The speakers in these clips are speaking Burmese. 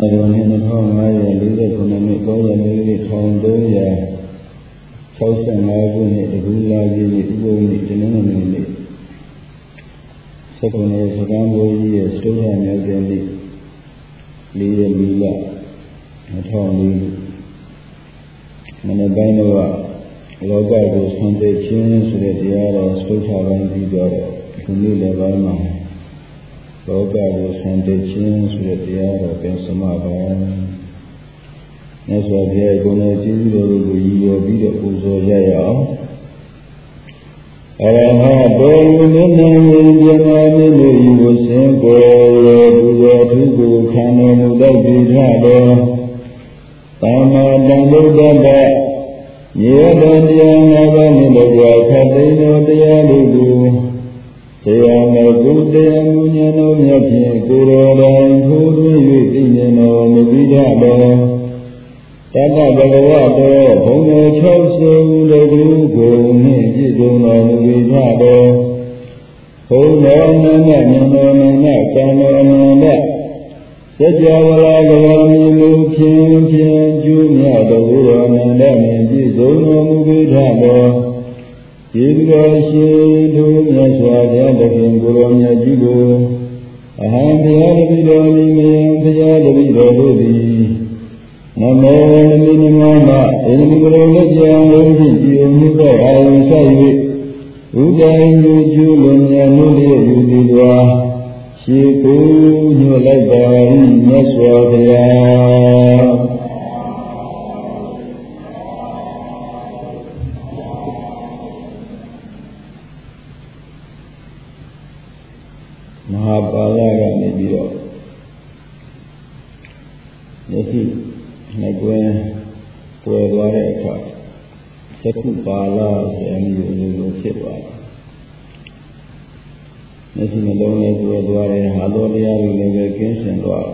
Everyone in the home, I leave it from the middle and leave it home, though, yeah. House and library, the Gula, the Ugly, the Nunamini. Second is a gamble year, still and again, lead a Mila at home. And a Banova, Loga was 100 tunes with the other, still have an eager, who knew the Valma. Loga was 100 tunes with the other, Bensamaba. That's why they are going to do the beautiful Jaya. Araha, Bolin, you will sing for Tugu, Kano, David, Tama, Danda, Yedandia, Navanilla, Cadeno, Dialugu. They are no good, they are no Yakin, Guru, who you know, Nubida. Tata Bhagavata, Homo Chausu, the Guru, Nijiduna, Nubida. Homo Nana, Kano, Sajavala, Gavani, Lukin, Junior, the Guru, and Nijiduna, Nubida. Yigashi, Yaswada, the Guru, Yajigo. I have the other Vidoni, the other Vidodi. Namo Minimama, Enigologia, you I will say it. Uday, Julia, Nudia, she could you like that, Yaswada. Mahabharata, maybe. Yes, Naguen, Puerto Secupala, and you sit right. Nothing alone as well, Halodia, against and what.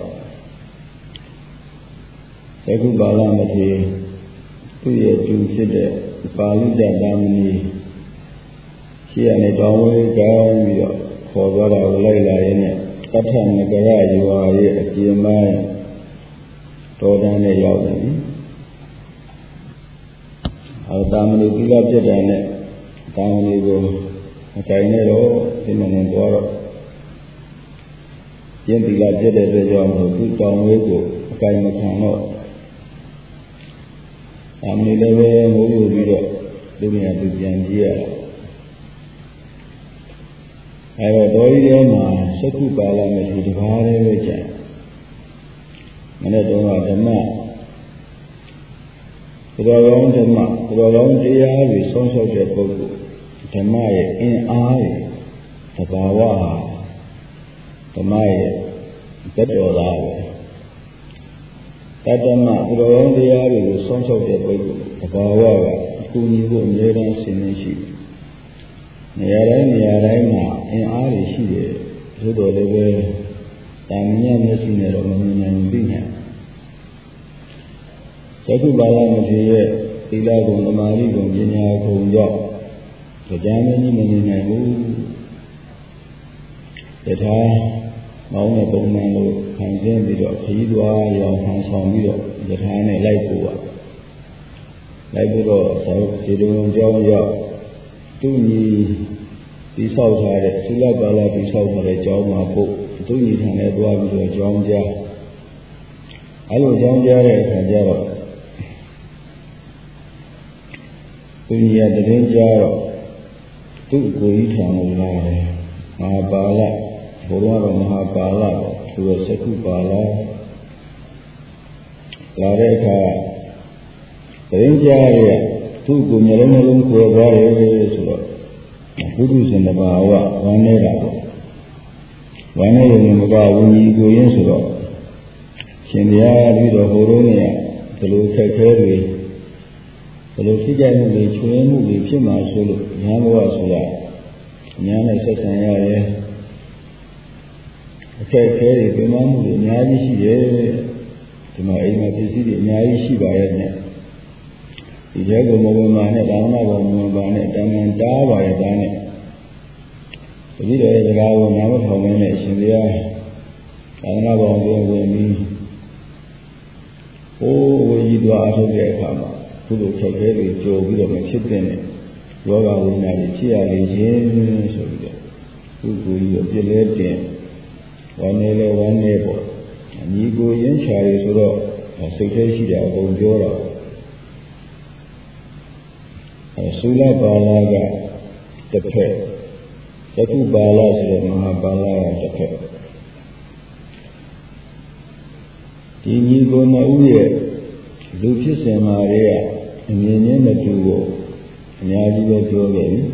Secupala, Mati, 2 years to sit there, Paluja Damini. She and a downward girl, for what I would like in it. Katan Nagara, you are here at GMI. Todan a yawning. Our family pick up the dine, family go a Chinese Simon and Doro. Yen pick up the job of 2 pound wego, a kind of canoe. Family level, who will be looking at the Jangia. I have a doy, Sakupala, Mr. Vare, Manadoma, the Dhamma, the Dhamma, sons of the Bogu, Tamai, in I, the Bawa, Tamai, Petrola. That Dhamma, the sons of the Bogu, the Bawa, who knew Nera Sinishi. Niara, in I, she, so the Tamia missing a Roman and Bina. Sakubala Matia, Ilago, the Marigo, Gina, Kongo, the Germany, Maninabu, that I, Mauna Bomano, Kanzan, Hidua, Yon Hansom, the Hane, Laipua. Laipuro, South Sidon, John, Tuni, the South Hare, Silabala, the South Hare, John Mapo. 2 years and a dog to a John Jar. I was John Jar and Jaro. 2 years the danger 2 go eat on Mahabala, Borwa Mahabala, to a Sakupala, Lareka, the danger 2 go Merenalum to a various Gurus in the Bawa, one One when you go in so Shindia, Lido Horonia, the Lu Takeri, the Lucigan, the Chuen, the Chima Sulu, Yamawa Sula, Yana Sasanya, a Takeri, the Mamu, the Nyashi, to my aim at the city, Nyashi by it. The Jago Mobile, Dana, Bane, Dana, Dava, Dana. The video is a guy who never told me that she was there. I don't know about doing with me. သွားအထုတ်တဲ့အခါမှာကုသိုလ်ခက်ခဲတွေကြိုပြီးတော့မဖြစ်တဲ့ယောဂဝိညာဉ်တွေဖြစ်ရလေခြင်းဆိုပြီးတော့ပုဂ္ဂိုလ်ကြီးကိုပြည့်လဲတင်ဝမ်းနေလဲဝမ်းနေပေါ့ညီကိုရင်းချာရဆိုတော့စိတ်ထဲရှိတာအကုန်ပြောတော့သုလပါဠကတစ်ဖက်သကုပါဠဆိုတဲ့မဟာပါဠကတစ်ဖက်ဒီညီကိုနှစ်ဦးရဲ့လူဖြစ်စဉ်မှာတွေကအမြင်ချင်းမတူကိုအများကြီးပဲပြောခဲ့ပြီ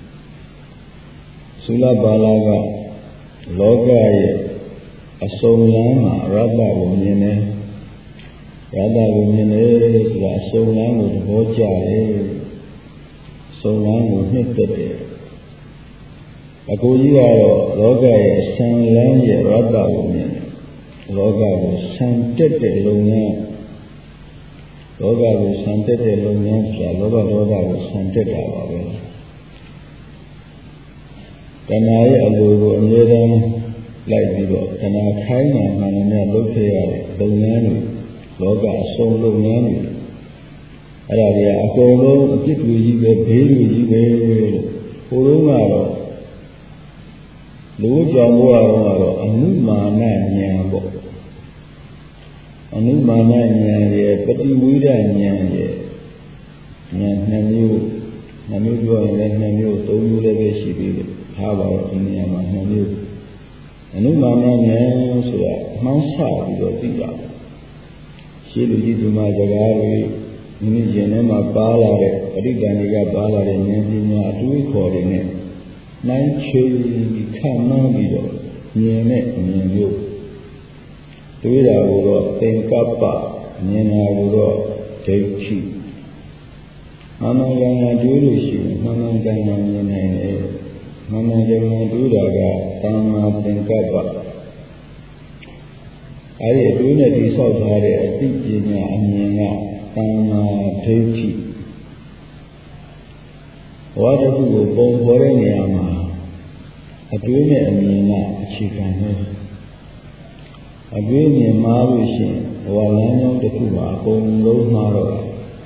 သုလပါဠကလောကရဲ့အစုံလမ်းမှာရတ္တကိုမြင်တယ်ရတ္တကိုမြင်တယ်ဆိုတာအစုံလမ်းကိုသဘောကျတယ်အစုံလမ်းကိုနှစ်သက်တယ်အကိုကြီးကတော့လောကရဲ့ဆံလမ်းရဲ့ရတ္တကိုမြင်တယ်လောကကိုဆံတက်တဲ့လုပ်ငန်းလောကကိုဆံတက်တဲ့လုပ်ငန်းဆိုတာလောဘဒေါသကိုဆံတက်တာပါပဲတဏှာရဲ့အလိုကိုအမြဲတမ်းလိုက်ပြီးတော့တဏှာခိုင်းတာမှန်တယ်လုပ်ခဲ့ရတဲ့လုပ်ငန်းတွေလောကအစုံလုပ်ငန်းတွေအဲ့ဒါတွေအကုန်လုံးအပြစ်တွေကြီးပဲဘေးတွေကြီးပဲလို့ဟိုတုန်းကတော့လူကြောင့်ဘုရားကတော့အနုမာနဉာဏ်ပေါ့အနုမာနဉာဏ်ရဲ့ပฏิဝိဒဉာဏ်ရဲ့ဉာဏ်နှစ်မျိုးပြောရင်လည်းနှစ်မျိုးသုံးမျိုးလည်းပဲရှိသေးတယ်ထားပါတော့ဒီနေရာမှာနှစ်မျိုးအနုမာနဉာဏ်ဆိုတာမှန်းဆပြီးတော့သိတာရှင်းလူကြီးဒီမှာစကားတွေမိမိရင်ထဲမှာပါလာတဲ့ပဋိသန္ဓေကပါလာတဲ့ဉာဏ်ပညာအတွေးခေါ်တွေနဲ့နိုင်ချေခံမှန်းပြီးတော့မြင်တဲ့အမြင်မျိုးတွေးတာကိုတော့သင်္ကပ္ပမြင်တာကိုတော့ဒိဋ္ဌိမှန်မှန်ကန်ကန်တွေးလို့ရှိရင်မှန်မှန်ကန်ကန်မြင်နိုင်တယ်မှန်မှန်ကန်ကန်တွေးတာကသမ္မာသင်္ကပ္ပအဲဒီအတွေးနဲ့တိဆောက်ထားတဲ့အသိပညာအမြင်ကသမ္မာဒိဋ္ဌိဝါဒတုကိုပုံဖော်တဲ့နေရာမှာအတွေးနဲ့အမြင်ကအခြေခံတယ်အတွေးမြင်မှားလို့ရှိရင်ဘဝလမ်းကြောင်းတစ်ခုမှာအကုန်လုံးမှားတော့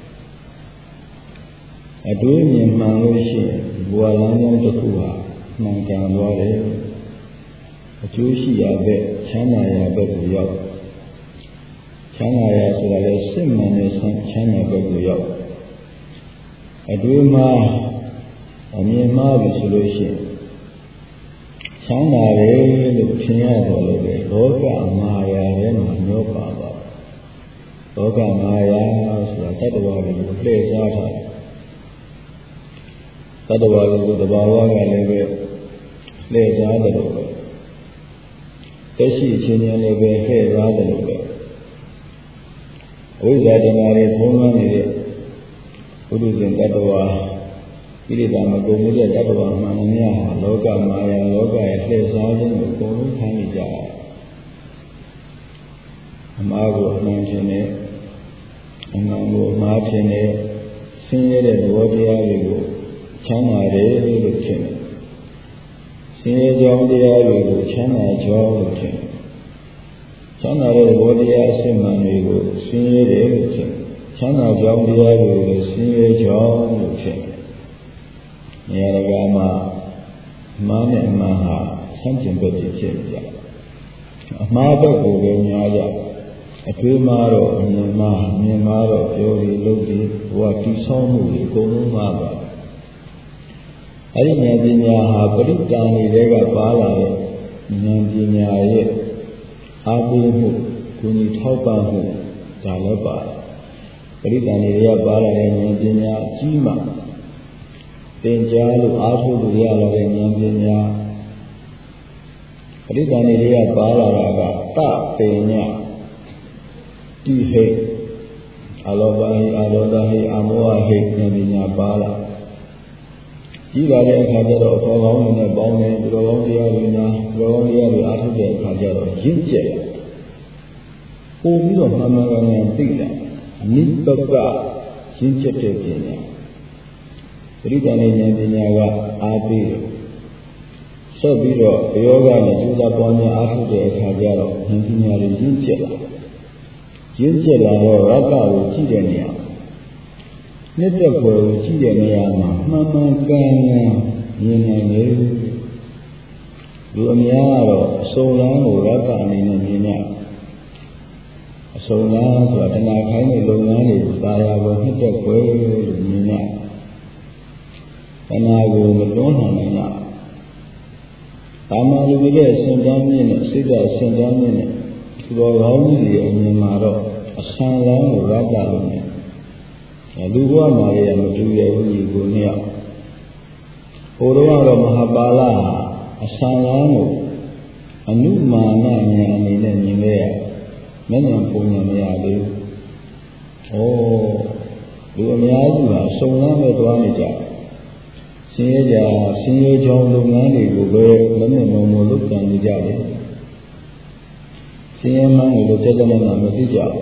အတွေးမြင်မှန်လို့ရှိရင်ဘဝလမ်းကြောင်းတစ်ခုဟာမှန်ကန်သွားတယ်အကျိုးရှိရာဘက်ချမ်းသာရာဘက်ကိုရောက်ချမ်းသာရာဆိုတာလည်းစိတ်မှန်တဲ့ချမ်းသာဘက်ကိုရောက်အတွေးမှားအမြင်မှားပြီဆိုလို့ရှိရင်ချမ်းသာတယ်လို့ထင်ရတော့လို့ပဲလောကမာယာထဲမှာမျောပါပါလောကမာယာဆိုတာတတ္တဝါတွေကိုလှည့်စားတာတတ္တဝါတွေကိုတဘာဝကလည်းပဲလှည့်စားတယ်လို့ပဲတက်ရှိချင်းချင်းလည်းပဲလှည့်စားတယ်လို့ပဲအဝိဇ္ဇာတဏှာတွေဖုံးလွှမ်းနေတဲ့ဘုဒ္ဓဇင်တတ္တဝါဣရိတာမကုန်မှုတဲ့တတ္တဝါမှန်များဟာလောကမာယာလောကရဲ့လှည့်စားခြင်းကိုအကုန်လုံးခံနေကြတာအမှားကိုအမှန်ထင်တယ်အမှန်ကိုအမှားထင်တယ်ဆင်းရဲတဲ့သဘောတရားတွေကိုချမ်းသာတယ်လို့ထင်တယ်ဆင်းရဲကြောင်းတရားတွေကိုချမ်းသာကြောင်းလို့ထင်တယ်ချမ်းသာတဲ့သဘောတရားအစစ်မှန်တွေကိုဆင်းရဲတယ်လို့ထင်တယ်ချမ်းသာကြောင်းတရားတွေကိုဆင်းရဲကြောင်းလို့ထင်တယ်နေရာကမှာမှားနဲ့အမှားဟာဆန့်ကျင်ဘက်ဖြစ်နေကြအမှားဘက်ကိုပဲများကြအတွေးမှားတော့အမြင်မှားမြင်မှားတော့ပြောပြီးလုပ်ပြီးဘဝတည်ဆောက်မှုတွေအကုန်လုံးမှားပါအဲဒီဉာဏ်ပညာဟာပရိတန်တွေကပါလာတဲ့ဉာဏ်ပညာရဲ့အားပေးမှုကိုကြီးထောက်ပံ့မှုဒါလည်းပါပရိတန်တွေကပါလာတဲ့ဉာဏ်ပညာအကြီးမှသင်ကြားလို့အားထုတ်လို့ရလာတဲ့ဉာဏ်ပညာပရိသန္တိတွေကပါလာတာကတပညာတိဟိအလောဘဟိအလောဒဟိအမောဟဟိဉာဏ်ပညာပါလာကြီးလာတဲ့အခါကျတော့အပေါ်ကောင်းနဲ့ပေါင်းတယ်ဘုရောကောင်းတရားတွေများဘုရောကောင်းတရားတွေအားထုတ်တဲ့အခါကျတော့ရင့်ကျက်ပို့ပြီးတော့မှန်မှန်ကန်ကန်သိတာနိပကရင့်ကျက်တဲ့ပညာပရိသန္တိဉာဏ်ပညာကအားပေးတယ်ဆက်ပြီးတော့ဘယောဂနဲ့ကျူးစာပွားများအားထုတ်တဲ့အခါကျတော့ဉာဏ်ပညာတွေရင့်ကျက်လာရင့်ကျက်လာတော့ရတ္တကိုကြည့်တဲ့နေရာနှစ်သက်ဖွယ်ကိုကြည့်တဲ့နေရာမှာမှန်မှန်ကန်ကန်မြင်နိုင်တယ်လူအများကတော့အစုံလန်းကိုရတ္တအနေနဲ့မြင်ကြအစုံလန်းဆိုတာတဏှာခိုင်းတဲ့လုပ်ငန်းတွေကိုသာယာကိုနှစ်သက်ဖွယ်လို့မြင်ကြတဏှာကိုမတွန်းလှန်နိုင်ကြဒါမှလူတွေရဲ့စင်တန်းမြင့်နဲ့စိတ်ဓာတ်စင်တန်းမြင့်နဲ့သူတော်ကောင်းကြီးရဲ့အမြင်မှာတော့အဆံလန်းကိုရတ္တလို့မြင်လူဘဝမှာလည်းမတူရဘူးညီကိုနှစ်ယောက်ဟိုတော့ကတော့မဟာပါဠိအဆံလန်းကိုအနုမာနဉာဏ်အနေနဲ့မြင်ခဲ့ရမျက်ဉာဏ်ပုံဉာဏ်မရသေးဘူး။လူအများစုဟာစုံလန်းမဲ့သွားနေကြဆင်းရဲကြောင်းလုပ်ငန်းတွေကိုပဲလက်နဲ့မုံလုပ်ကြံနေကြတယ်။ဆင်းရဲမှန်းကိုစက်တဲ့မှာမသိကြဘူး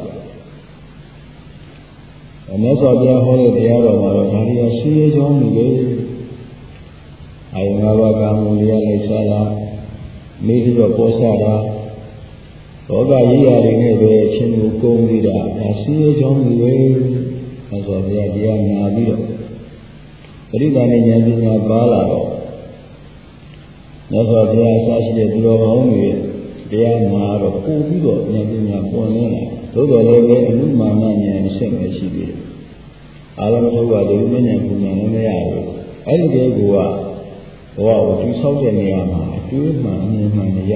။မြတ်စွာဘုရားဟောတဲ့တရားတော်မှာတော့ဒါရီဆင်းရဲကြောင်းတွေအာယုံ၅ပါးကာမဂုဏ်တရားလိုက်စားတာမိပြီးတော့ပေါ်ဆတာလောကကြီးရာတွေနဲ့ပဲအချင်းကိုကုန်ပြီးတာဒါဆင်းရဲကြောင်းတွေပဲမြတ်စွာဘုရားတရားနာပြီးတော့ပရိသတ်နဲ့ဉာဏ်ပညာပါလာတော့မြတ်စွာဘုရားအစရှိတဲ့သူတော်ကောင်းတွေတရားနာတော့ပို့ပြီးတော့ဉာဏ်ပညာပွင့်လင်းလာသို့တော်လည်းပဲအနုမာနဉာဏ်အဆင့်ပဲရှိသေးတယ်အာရမထုတ်ပါသေးဘူးဉာဏ်ပညာလည်းမရဘူးအဲ့ဒီတည်းကဘဝကိုသူဆောက်တဲ့နေရာမှာအတွေးမှန်အမြင်မှန်မရ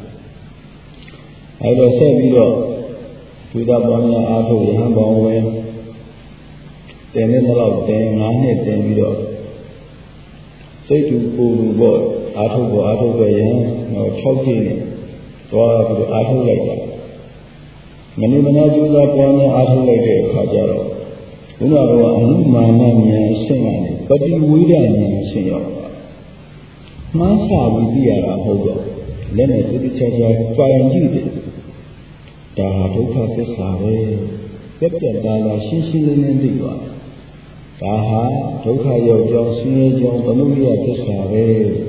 အဲ့တော့ဆက်ပြီးတော့သုဒ္ဓဘောင်းများအားထုတ်ရဟန်းပေါင်းဝင်တင်တဲ့လောက်တင်9နှစ်တင်ပြီးတော့စိတ်တူကိုယ်လူပေါ့အားထုတ်ပဲရဟန်း6ကြိမ်နဲ့သွားပြီးတော့အားထုတ်လိုက်တာမနိမနာကျူးသာပေါ်များအားထုတ်လိုက်တဲ့အခါကျတော့ဘုရားကအနုမာနဉာဏ်အဆင့်ကနေပฏิဝိဒဉာဏ်အဆင့်ရောက်မှန်းစာပြီးပြရတာဟုတ်တော့လက်နဲ့တိတိကျကျပိုင်ကြည့်တယ်ဒါဒုက္ခသစ္စာပဲပြက်ပြက်သားသားရှင်းရှင်းလင်းလင်းသိသွားဒါဟာဒုက္ခရောက်ကြောင်းဆင်းရဲကြောင်းသမုဒိယသစ္စာပဲ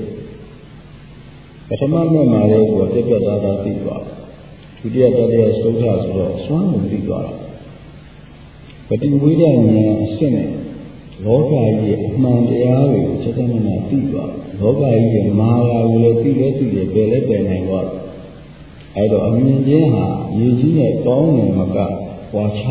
ပထမမဲ့မှာလေးကိုပြက်ပြက်သားသားသိသွားဒုတိယတတိယသုဒ္ဓဆိုတော့စွမ်းမှုသိသွားတာပฏิဝိဒဉာဏ်အဆင့်နဲ့လောကကြီးရဲ့အမှန်တရားတွေကိုချက်ချင်းနဲ့သိသွားလောကကြီးရဲ့မာယာကိုလည်းသိတယ်ပယ်လည်းပယ်နိုင်သွားအဲ့တော့အမြင်ချင်းဟာရည်ကြီးနဲ့ကောင်းတယ်မကပွားချ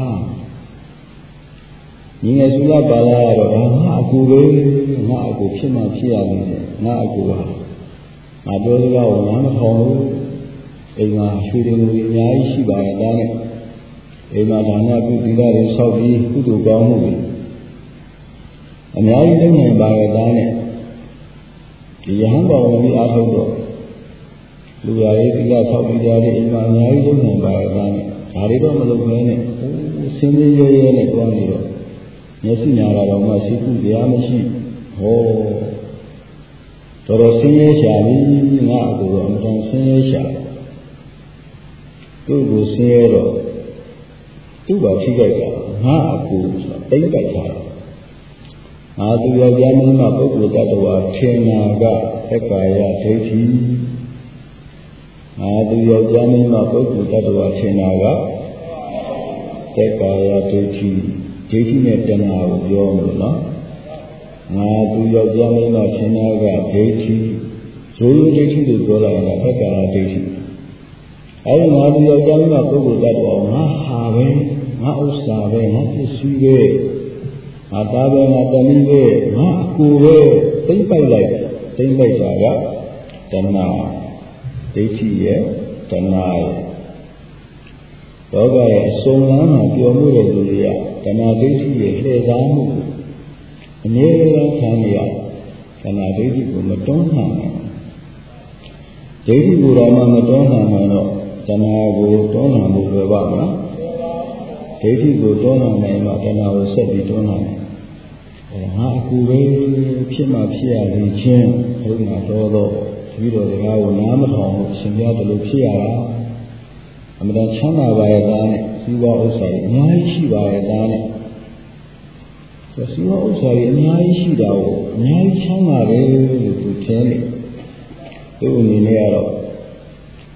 ညီငယ်စုရပါလာတော့ငါအကူပဲငါအကူဖြစ်မှဖြစ်ရမယ်ငါအကူဟာငါပြောစကားကိုနားမထောင်ဘူးအိမ်မှာရွှေတွေအများကြီးရှိပါတယ်ဒါနဲ့အိမ်မှာဒါနပြုသီလတွေဆောက်ပြီးကုသိုလ်ကောင်းမှုတွေအများကြီးလုပ်နိုင်ပါရဲ့သားနဲ့ဒီယဟန်တော်ဝင်ပြီးအားထုတ်တော့လူရရေးသီလဆောက်ပြီးကြတဲ့အိမ်မှာအများကြီးလုပ်နိုင်ပါရဲ့သားနဲ့ဒါတွေတော့မလုပ်ဘဲနဲ့ဆင်းရဲရဲနဲ့တွားနေတော့မျက်စိညာတော်မှရှိခုတရားမရှိဟောတော်တော်ဆင်းရဲရှာပြီငါအကူတော့အမှန်တန်ဆင်းရဲရှာသူ့ကိုဆင်းရဲတော့သူ့ဘာထိခိုက်တာငါအကူဆိုတာတိတ်ပိုက်တာအာသူယောက်ျားမင်းမပုဂ္ဂိုလ်တ attva ထင်နာကသက္ကာယဒိဋ္ဌိအာသူယောက်ျားမင်းမပုဂ္ဂိုလ်တ attva ထင်နာကသက္ကာယဒိဋ္ဌိနဲ့တဏှာကိုပြောလို့နော်ငါသူယောက်ျားမင်းမထင်နာကဒိဋ္ဌိရိုးရိုးဒိဋ္ဌိကိုပြောလိုက်တာသက္ကာယဒိဋ္ဌိအဲဒီငါသူယောက်ျားမင်းမပုဂ္ဂိုလ်တ attva ငါဟာပဲငါဥစ္စာပဲငါပစ္စည်းပဲငါသားပဲငါသမီးပဲငါအကူပဲသိမ့်ပိုက်တာကတဏှာဒိဋ္ဌိရဲ့တဏှာရဲ့လောကရဲ့အစုံလန်းမှာပျော်မှုတဲ့လူတွေကတဏှာဒိဋ္ဌိရဲ့လှည့်စားမှုအမြဲတမ်းခံရတဏှာဒိဋ္ဌိကိုမတွန်းလှန်ဘူးဒိဋ္ဌိကိုတော့မတွန်းလှန်နိုင်တော့တဏှာကိုတွန်းလှန်ဖို့ပဲပါမလားဒိဋ္ဌိကိုတွန်းလှန်နိုင်မှတဏှာကိုဆက်ပြီးတွန်းလှန်တယ်ငါအကူပဲဖြစ်မှဖြစ်ရခြင်းချင်းဘုရားတော်တော့ပြီးတော့ဒီကားကိုနားမထောင်ဘူးရှင်ပြတယ်လို့ဖြစ်ရတာအမှန်တန်ချမ်းသာပါရဲ့သားနဲ့စီးပွားဥစ္စာတွေအများကြီးရှိပါရဲ့သားနဲ့စီးပွားဥစ္စာတွေအများကြီးရှိတာကိုအများကြီးချမ်းသာတယ်လို့သူထင်တယ်သူ့အနေနဲ့ကတော့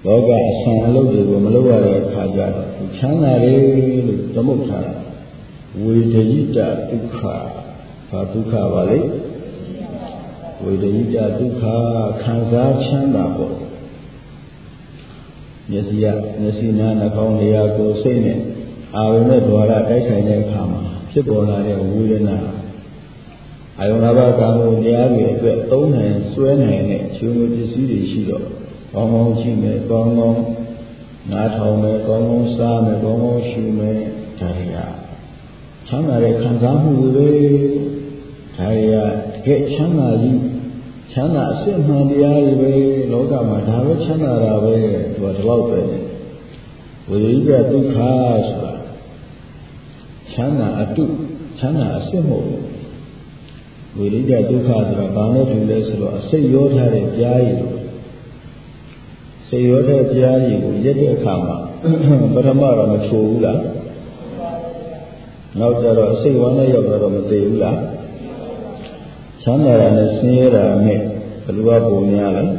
လောကအဆန်အလုပ်တွေကိုမလုပ်ရတဲ့အခါကျတော့ချမ်းသာတယ်လို့သမုတ်ထားတာဝေဒိတဒုက္ခဘာဒုက္ခပါလဲဝေဒိတဒုက္ခခံစားချမ်းသာပေါ့မျက်စိနားနှာခေါင်းလျှာကိုယ်စိတ်နဲ့အာရုံနဲ့ဓဝရတိုက်ဆိုင်တဲ့အခါမှာဖြစ်ပေါ်လာတဲ့ဝေဒနာအာယုံ၅ပါးကာမဂုဏ်တရားတွေအတွက်သုံးနိုင်ဆွဲနိုင်တဲ့ခြေမပစ္စည်းတွေရှိတော့ကောင်းကောင်းရှိမယ်ကောင်းကောင်းနားထောင်မယ်ကောင်းကောင်းစားမယ်ကောင်းကောင်းရှုမယ်ဒါတွေကချမ်းသာတဲ့ခံစားမှုတွေဒါတွေကတကယ်ချမ်းသာကြီးချမ်းသာအစစ်မှန်တရားတွေပဲလောကမှာဒါပဲချမ်းသာတာပဲသူကဒီလောက်ပဲဝိရိယဒုက္ခဆိုတာချမ်းသာအတုချမ်းသာအစစ်မဟုတ်ဘူးဝိရိယဒုက္ခဆိုတာဘာနဲ့တူလဲဆိုတော့အစိတ်ရောထားတဲ့ကြားရည်စိတ်ရောတဲ့ကြားရည်ကိုရက်တဲ့အခါမှာပထမတော့မချိုးဘူးလားနောက်ကြတော့အစိတ်ဝမ်းနဲ့ရောက်တော့မသိဘူးလားချမ်းသာတာနဲ့ဆင်းရဲတာနဲ့ဘယ်လိုကပုံများလဲ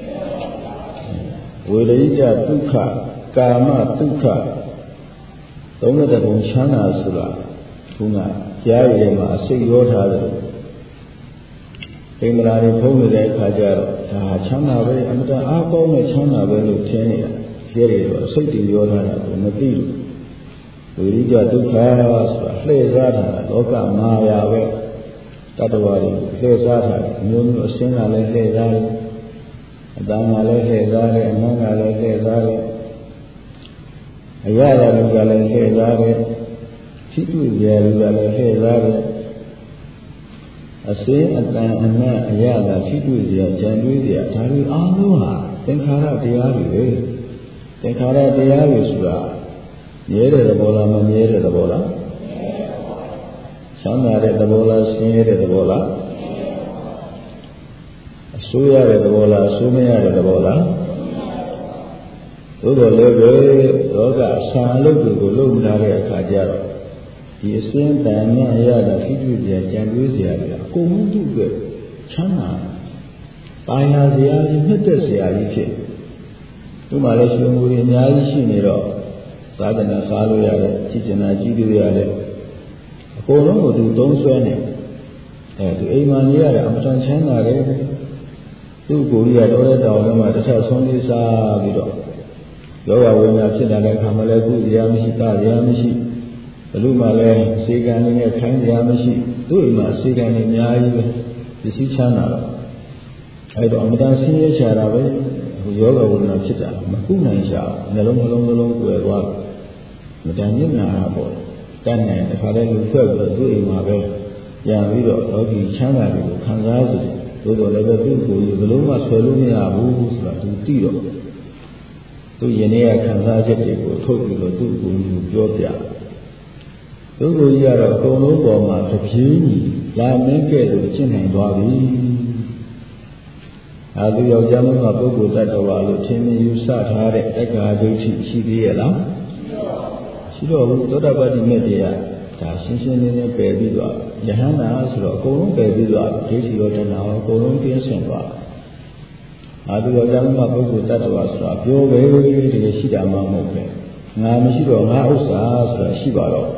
ဝိရိယဒုက္ခကာမဒုက္ခသုံးတဲ့ပုံချမ်းသာဆိုတာခုနကြားရည်မှာအစိတ်ရောထားတယ်အင်္ဂလာတွေဖုံးနေတဲ့အခါကျတော့ဒါချမ်းသာပဲအမတန်အားကောင်းတဲ့ချမ်းသာပဲလို့ထင်နေတာရဲတွေတော့အစိတ်တွေရောထားတာကိုမသိဘူးဝိရိယဒုက္ခဆိုတာလှည့်စားတာလောကမာယာပဲတတ္တဝါတွေလှည့်စားတာမျိုးမျိုးအစင်းကလည်းလှည့်စားတယ်အတန်ကလည်းလှည့်စားတယ်အနံ့ကလည်းလှည့်စားတယ်အရာရာလူကလည်းလှည့်စားတယ်ဖြစ်တွေ့ရလူကလည်းလှည့်စားတယ်အစင်းအတန်အနံ့အရာသာဖြစ်တွေ့စရာကြံတွေးစရာဒါတွေအားလုံးဟာသင်္ခါရတရားတွေပဲသင်္ခါရတရားတွေဆိုတာမြဲတဲ့သဘောလားမမြဲတဲ့သဘောလားချမ်းသာတဲ့သဘောလားဆင်းရဲတဲ့သဘောလားအဆိုးရတဲ့သဘောလားအဆိုးမရတဲ့သဘောလားသို့တော်လည်းပဲလောကအဆာအလုပ်တွေကိုလုပ်လာတဲ့အခါကျတော့ဒီအစင်းတန်နဲ့အရတာဖြစ်ဖြစ်ကြံကြံတွေးစရာတွေအကုန်လုံးသူ့အတွက်ချမ်းသာပါရစရာကြီးမြတ်တဲ့စရာကြီးဖြစ်သူ့မှာလည်းရှင်မူတွေအများကြီးရှိနေတော့သာသနာစားလို့ရတယ်ကြည်ကျင်တာကြည့်လို့ရတယ်အကုန်လုံးကိုသူသုံးဆွဲနေသူအိမ်မှာနေရတာအမတန်ချမ်းသာတယ်သူ့ကိုယ်ကြီးကတော့တောင်းထဲမှာတစ်ချက်ဆုံးလေးစားပြီးတော့ယောဂဝိညာဉ်ဖြစ်လာတဲ့အခါမှာလည်းကုသရာမရှိတာရာမရှိဘလို့မှလည်းစေကံလေးနဲ့ခိုင်းရာမရှိသူ့အိမ်မှာစေကံလေးအများကြီးပဲပစ္စည်းချမ်းသာတော့အဲ့တော့အမတန်ဆင်းရဲရှာတာပဲယောဂဝိညာဉ်ဖြစ်တာမကုနိုင်ရှာနှလုံးကိုယ်သွားမတန်ညစ်နာတာပေါ့တန်းနိုင်တစ်ခါတည်းလူဖွဲ့ပြီးတော့သူ့အိမ်မှာပဲပြန်ပြီးတော့လောကီချမ်းသာတွေကိုခံစားကြတယ်သို့တော်လည်းပဲသူ့ကိုယ်ကြီးဘလို့မှဆွဲလို့မရဘူးဆိုတာသူသိတော့သူယနေ့ကခံစားချက်တွေကိုထုတ်ပြီးတော့သူ့ကိုယ်ကြီးပြောပြသူ့ကိုယ်ကြီးကတော့အကုန်လုံးပေါ်မှာတပြေးညီလာမင်းကဲ့သို့ရှင်းနိုင်သွားပြီသူယောက်ျားမကပုဂ္ဂိုလ်တ attva လို့ထင်မြင်ယူဆထားတဲ့တက္ကရာဒိဋ္ဌိရှိသေးရဲ့လားရှိတော့ဘူးသောတာပတိမေတ္တရားဒါရှင်းရှင်းလင်းလင်းပယ်ပြီးသွားယဟန္တာဆိုတော့အကုန်လုံးပယ်ပြီးသွားဒိဋ္ဌိရောတဏှာရောအကုန်လုံးပြင်းစင်သွားသူယောက်ျားမကပုဂ္ဂိုလ်တ attva ဆိုတာပြောပဲတကယ်ရှိတာမှမဟုတ်ပဲငါမရှိတော့ငါဥစ္စာဆိုတာရှိပါတော့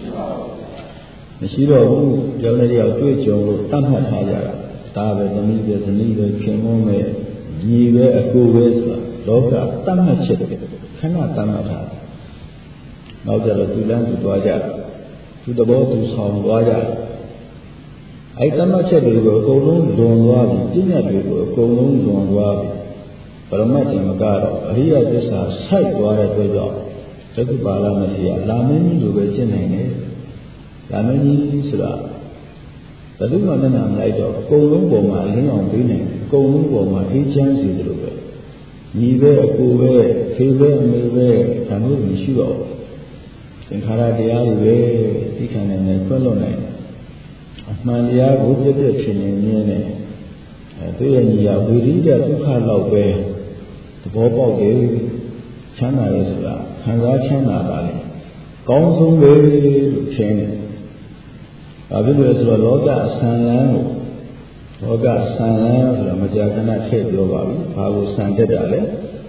မရှိတော့ဘူးကြောင့်လည်းရောက်တွေ့ကြုံလို့တတ်မှတ်ထားကြတာဒါပဲသမီးပဲခင်မုန်းပဲညီပဲအကိုပဲဆိုတာလောကတတ်မှတ်ချက်ခဏတတ်မှတ်ထားနောက်ကြတော့သူလမ်းသူသွားကြသူတဘောသူဆောင်သွားကြအဲ့တတ်မှတ်ချက်တွေကိုအကုန်လုံးလွန်သွားပြီပညာတွေကိုအကုန်လုံးလွန်သွားပြီပရမတ်တင်မကတော့အရိယသစ္စာဆိုက်သွားတဲ့အတွက်ကြောင့်သက္ကပါဠမထေရလာမင်းကြီးလိုပဲရှင်းနိုင်တယ်လာမင်းကြီးဆိုတာဘယ်သူမှနဲ့မလိုက်တော့အကုန်လုံးပေါ်မှာအလင်းအောင်ပေးနိုင်အကုန်လုံးပေါ်မှာအေးချမ်းစေတယ်လို့ပဲညီပဲအကိုပဲဖေပဲအမေပဲဒါမျိုးမရှိတော့သင်္ခါရတရားတွေပဲသိခံနိုင်တယ်ဖွင့်လို့နိုင်အမှန်တရားကိုပြည့်ပြည့်ထင်နေနေတယ်သူရဲ့ညီရဝိရိယဒုက္ခလောက်ပဲသဘောပေါက်တယ်ချမ်းသာရဲဆိုတာခံစားချမ်းသာပါလေကောင်းဆုံးပဲလို့ထင်တယ်ဘာဖြစ်လို့လဲဆိုတော့လောကအဆံလန်းကိုလောကဆံလန်းဆိုတာမကြာခဏထည့်ပြောပါဘူးဘာကိုဆံတက်တာလဲ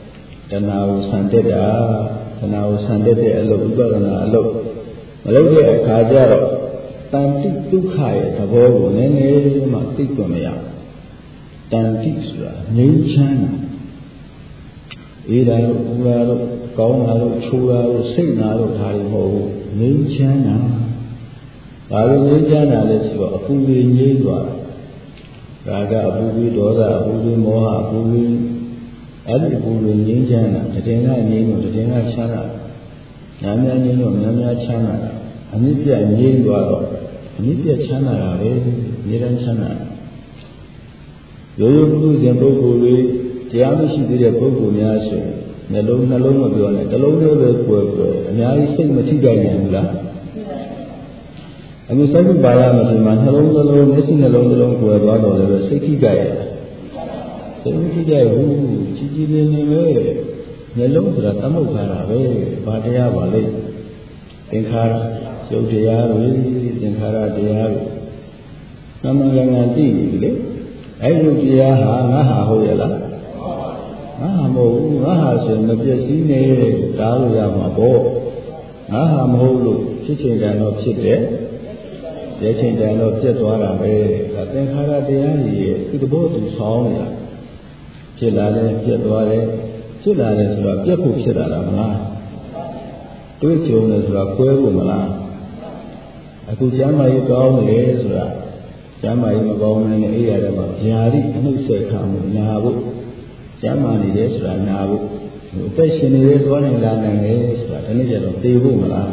တဏှာကိုဆန်တက်တာတဏှာကိုဆန်တက်တဲ့အလုပ်ဥပါဒနာအလုပ်မလုပ်တဲ့အခါကျတော့တန်တိဒုက္ခရဲ့သဘောကိုနည်းနည်းမှသိခွင့်မရတန်တိဆိုတာငြိမ်းချမ်းတာအေးတာတို့ပူတာတို့ကောင်းတာတို့ချိုးတာတို့စိတ်နာတို့ဒါတွေမဟုတ်ဘူးငြိမ်းချမ်းတာဘာလို့ငြိမ်းချမ်းတာလဲဆိုတော့အပူတွေငြိမ်းသွားတာဒါကအပူတွေဒေါသအပူတွေမောဟအပူတွေအဲ့ဒီအပူတွေငြိမ်းချမ်းတာတည်ငါငြိမ်းလို့တည်ငါချမ်းသာများများငြိမ်းလို့များများချမ်းသာတာအမြင့်ပြတ်ငြိမ်းသွားတော့အမြင့်ပြတ်ချမ်းသာတာပဲနေတန်းချမ်းသာရိုးရိုးပုထုဇဉ်ပုဂ္ဂိုလ်တွေတရားမရှိသေးတဲ့ပုဂ္ဂိုလ်များဆိုနှလုံးမပြောနဲ့တစ်လုံးလေးပဲကွယ်အများကြီးစိတ်မထိကြနိုင်ဘူးလားအခုစိတ်ပါရမရှိမှနှလုံးမျက်စိနှလုံးကွယ်သွားတော့လည်းစိတ်ထိကြရဲ့စိတ်မထိကြဘူးကြီးကြီးလေးလေးပဲနှလုံးဆိုတာသမုတ်ခါတာပဲဘာတရားပါလဲသင်္ခါရရုပ်တရားတွေသင်္ခါရတရားတွေနာမယနာသိပြီလေအဲ့ဒီတရားဟာငါဟာဟုတ်ရဲ့လားငါဟာမဟုတ်ဘူးငါဟာဆိုမပြည့်စည်နေတဲ့ဒါလို့ရမှာပေါ့ငါဟာမဟုတ်လို့ဖြစ်ချင်တယ်တော့ဖြစ်တယ်ရချင်တယ်တော့ပြတ်သွားတာပဲဒါသင်္ခါရတရားကြီးရဲ့ဒီသဘောသူဆောင်းနေတာဖြစ်လာတယ်ပြတ်သွားတယ်ဖြစ်လာတယ်ဆိုတော့ပြတ်ဖို့ဖြစ်လာတာမလားတွေးကြုံတယ်ဆိုတာကွဲဖို့မလားအခုကျမ်းမာရေးကောင်းတယ်ဆိုတာကျမ်းမာရေးမကောင်းနိုင်တဲ့အိယာတွေမှာဗျာတိအနှုတ်ဆက်ခံမှုနာဖို့ကျမ်းမာနေတယ်ဆိုတာနာဖို့အသက်ရှင်နေတယ်သွားနိုင်လာနိုင်တယ်ဆိုတာဒီနေ့ကျတော့သိဖို့မလား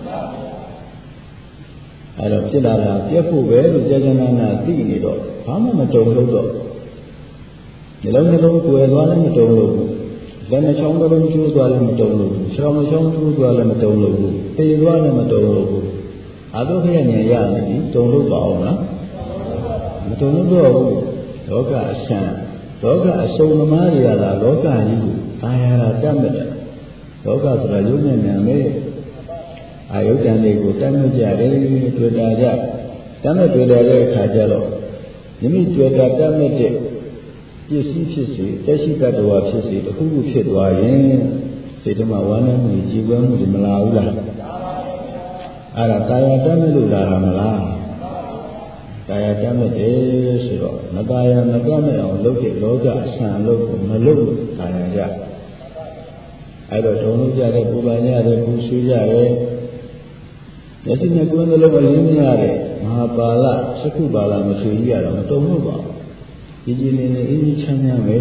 အဲ့တော့ဖြစ်လာတာပြတ်ဖို့ပဲလို့ကြာကြာနာသိနေတော့ဘာမှမတုံလို့တော့ဒီလုံးကိုယ်သွားလည်းမတုံလို့လက်နှချောင်းလုံးကျိုးသွားလည်းမတုံလို့ခြေထောက်နှချောင်းကျိုးသွားလည်းမတုံလို့သေသွားလည်းမတုံလို့အာတုခရဉာဏ်ရနေပြီတုံလို့ပါအောင်လားမတုံလို့တော့ဘူးလောကအရှံလောကအစုံသမားတွေကလားလောကကြီးကိုအာရတာတတ်မဲ့တယ်လောကဆိုတာရုပ်နဲ့နာမ်ပဲအာယုတန်တွေကိုတတ်မဲ့ကြတယ်တွေ့တာကြတတ်မဲ့တွေ့တဲ့အခါကျတော့မိမိတွေ့တာတတ်မဲ့တဲ့ပစ္စည်းဖြစ်စေတက်ရှိတတ်တော်ဖြစ်စေတစ်ခုခုဖြစ်သွားရင်စိတ်ထဲမှာဝမ်းနည်းမှုကြည်ပွားမှုတွေမလာဘူးလားအဲ့ဒါကာယတတ်မဲ့လို့လာတာမလားကာယတတ်မဲ့တယ်ဆိုတော့မကာယမတတ်မဲ့အောင်လုပ်တဲ့လောကအဆံလုပ်ကိုမလုပ်ဘူးကာယကြအဲ့တော့ဒုံလို့ကြတဲ့ပူပန်ကြတဲ့ပူဆွေးကြတဲ့မျက်စိနဲ့ကိုယ်နှလုံးအလင်းမရတဲ့မဟာပါဠိစက္ခုပါဠိမဆွေးရတော့မတုံလို့ပါဘူးကြည်ကြည်လေးလေးအေးချမ်းချမ်းပဲ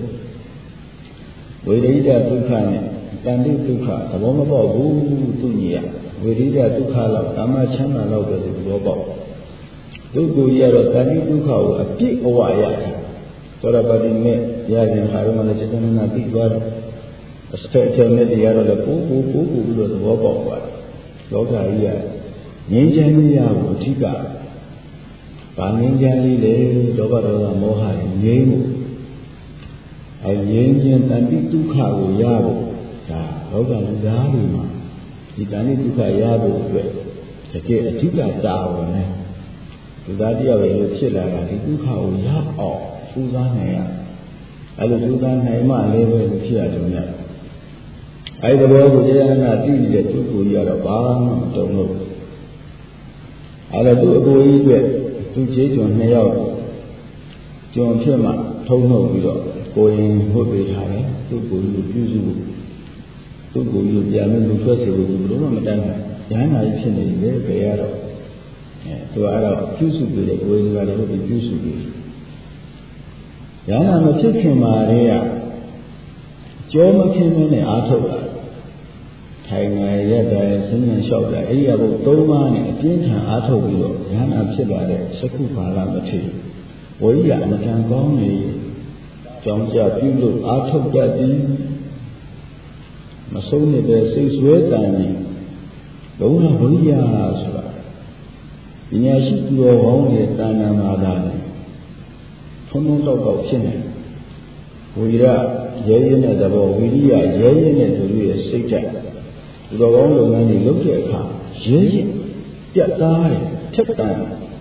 ဝိရိဒဒုက္ခနဲ့တန်တိဒုက္ခသဘောမပေါက်ဘူးသူညီရဝိရိဒဒုက္ခလောက်ကာမချမ်းသာလောက်ပဲသဘောပေါက်ဒုက္ခကြီးရတော့တန်တိဒုက္ခကိုအပြည့်အဝရတယ်သောရပတိမဲ့ရခြင်းဟာတော့လည်းစေတနာသိသွားတယ်အစတဲ့အချက်နဲ့တရားတော့လည်းပို့ပြီးတော့သဘောပေါက်သွားတယ်လောကကြီးရငြိမ်းချမ်းရဖို့အဓိကဗာငင်းကြလေးလေဒေါဘဒေါသမောဟငြိမ်းမှုအဲငြိမ်းခြင်းတန်တိဒုက္ခကိုရဖို့ဒါလောကလူသားတွေမှာဒီတန်တိဒုက္ခရဖို့အတွက်တကယ်အဓိကတာဝန်နဲ့လူသားတယောက်ရဲ့ဖြစ်လာတာဒီဒုက္ခကိုရအောင်စူးစမ်းနိုင်ရအဲလိုစူးစမ်းနိုင်မှလည်းပဲဖြစ်ရတယ်မြတ်အဲဒီဘောကိုတရားနာသိနေတဲ့သူကိုကြီးကတော့ဘာမှမတုံ့လို့အဲတော့သူ့အကိုကြီးအတွက်သူကျေးကျွန်2ယောက်ကျွန်ဖြစ်မှထုံးနှုတ်ပြီးတော့ကိုရင်ဟုတ်ပေးထားတယ်သူ့ကိုယ်ကိုပြုစုဖို့သူ့ကိုယ်ကိုပြန်လို့လူထွက်စေဖို့ဘယ်လိုမှမတတ်နိုင်ရဟန္တာကြီးဖြစ်နေတယ်ပဲရတော့သူကတော့ပြုစုပြီးတဲ့ကိုယ်ကလည်းဟုတ်ပြီးပြုစုပြီးရဟန္တာမဖြစ်ခင်မှာတည်းကကြောမခင်မနဲ့အားထုတ်တာထိုင်ငယ်ရက်တယ်ဆင်းရဲလျှောက်တာအဲ့ဒီအဘု3ပါးနဲ့အပြင်းထန်အားထုတ်ပြီးတော့ဉာဏ်ဖြစ်လာတဲ့သက္ခုပါဠမထေဝိရိယအမတန်ကောင်းနေကြောင်းကြပြုလို့အားထုတ်တတ်သည်မဆုံးနေတဲ့စိတ်ဆွဲတန်ကြီးလုံးဝဝိရိယဆိုတာပညာရှိသူတော်ကောင်းရဲ့တာဏာမာတာနဲ့ထုံထုံတော့ဖြစ်နေဝိရိယရဲရဲတဲ့သဘောဝိရိယရဲရဲတဲ့သူရဲ့စိတ်ဓာတ်ဒီလိုကောင်းလုပ်ငန်းတွေလုပ်တဲ့အခါရဲရဲပြတ်သားတယ်ထက်တန်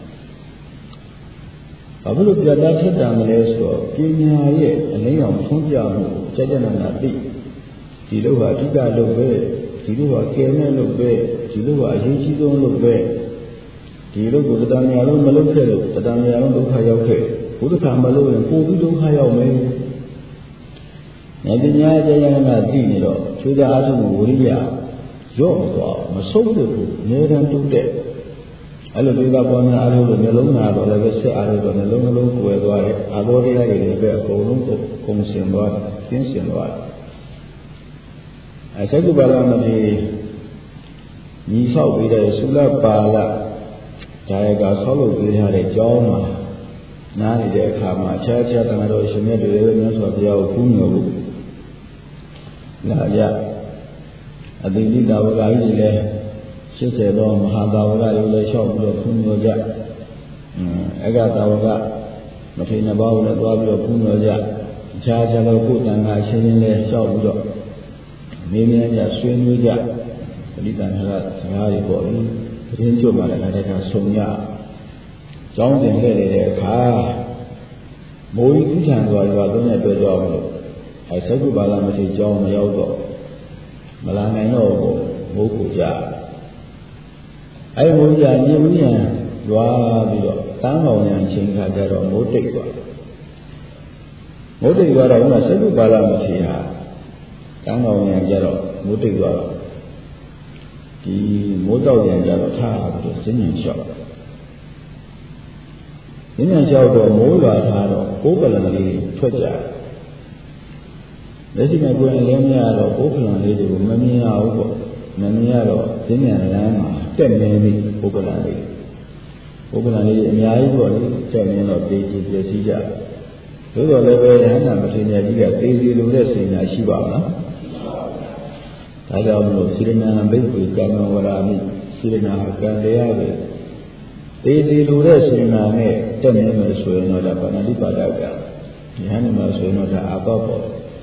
ဘာဖြစ်လို့ပြတ်သားထက်တန်မလဲဆိုတော့ပညာရဲ့အလင်းရောင်ဖွံ့ပြမှုကြကြနာနာသိဒီလိုကအဓိကလုပ်ပဲဒီလိုကကဲမဲ့လုပ်ပဲဒီလိုကအရေးကြီးဆုံးလုပ်ပဲဒီလိုကိုတဏှာလုံးမလုပ်ခဲ့လို့တဏှာလုံးဒုက္ခရောက်ခဲ့ဘုဒ္ဓခါမလို့ရင်ပိုပြီးဒုက္ခရောက်မယ်။ဉာဏ်ပညာကျရဏသိနေတော့ချိုးကြအားထုတ်မှုဝိရိယရော့သွားမဆုံးလို့အများတန်းတိုးတဲ့အဲ့လိုဒီကပေါ်များအားထုတ်လို့မျိုးလုံးနာတော့လည်းပဲဆက်အားထုတ်တော့မျိုးလုံးလုံးကွယ်သွားတယ်အာဘောတရားတွေလည်းပဲအကုန်လုံးကုန်စင်သွားတယ်ကျင်းစင်သွားတယ်။အဲသက္ကပါရမတိညီဆောက်ပြီးတဲ့သုလပါဠဒါရကဆောက်လုပ်ပေးထားတဲ့ကျောင်းမှာနားနေတဲ့အခါမှာအခြားတန်တော်ရှင်မြတ်တွေလည်းမြတ်စွာဘုရားကိုဖူးမြော်ဖို့လာကြအတိတိတာဝကကြီးလည်း80သောမဟာတာဝကကြီးလည်းလျှောက်ပြီးတော့ဖူးမြော်ကြအကတာဝကမထေရဘောင်းလည်းသွားပြီးတော့ဖူးမြော်ကြအခြားသောကိုယ်တန်ခါရှင်းရှင်းလည်းလျှောက်ပြီးတော့မေးမြန်းကြဆွေးနွေးကြပဋိသင်္ခါရစကားတွေပေါ့လေအရင်ကျွတ်မှလည်းဒါတခါဆုံရကျောင်းတင်ခဲ့တဲ့အခါမိုးကြီးထန်သွားရွာသွန်းတဲ့တွေ့ကြောင်းလို့အဲသက္ကုပါဠမထေကျောင်းမရောက်တော့မလာနိုင်တော့မိုးကိုကြအဲမိုးကြညင်ညင်ရွာပြီးတော့တန်းကောင်ရံချိန်ခါကြတော့မိုးတိတ်သွားမိုးတိတ်သွားတော့ဥစ္စာသက္ကုပါဠမထေဟာတန်းကောင်ရံကြတော့မိုးတိတ်သွားတော့ဒီမိုးတောက်ရံကြတော့ထားပြီးတော့စဉ္ညာလျှောက်ဉာဏ်လျှောက်တော့မိုးရွာထားတော့ဘိုးကလန်လေးထွက်ကြတယ်။လက်ရှိမှာကိုယ်လည်းမရတော့ဘိုးကလန်လေးတွေကိုမမြင်ရဘူးပေါ့။မမြင်ရတော့ဉာဏ်လမ်းမှာတက်နေပြီဘိုးကလန်လေး။ဘိုးကလန်လေးအများကြီးပေါ့လေတက်နေတော့တေးကြည့်ပြစီကြ။သို့တော်လည်းပဲရဟန္တာမထေရကြီးကတေးစီလိုတဲ့စိတ်ညာရှိပါမလား။ဒါကြောင့်မလို့စေရနာဘိက္ခုကမ္မဝရာမိစေရနာကံတရားပဲတေးလိုတဲ့စေနာနဲ့တက်နေမယ်ဆိုရင်တော့ဒါပါဏာတိပါဒကဉာဏ်နဲ့မှဆိုရင်တော့ဒါအပပေါ့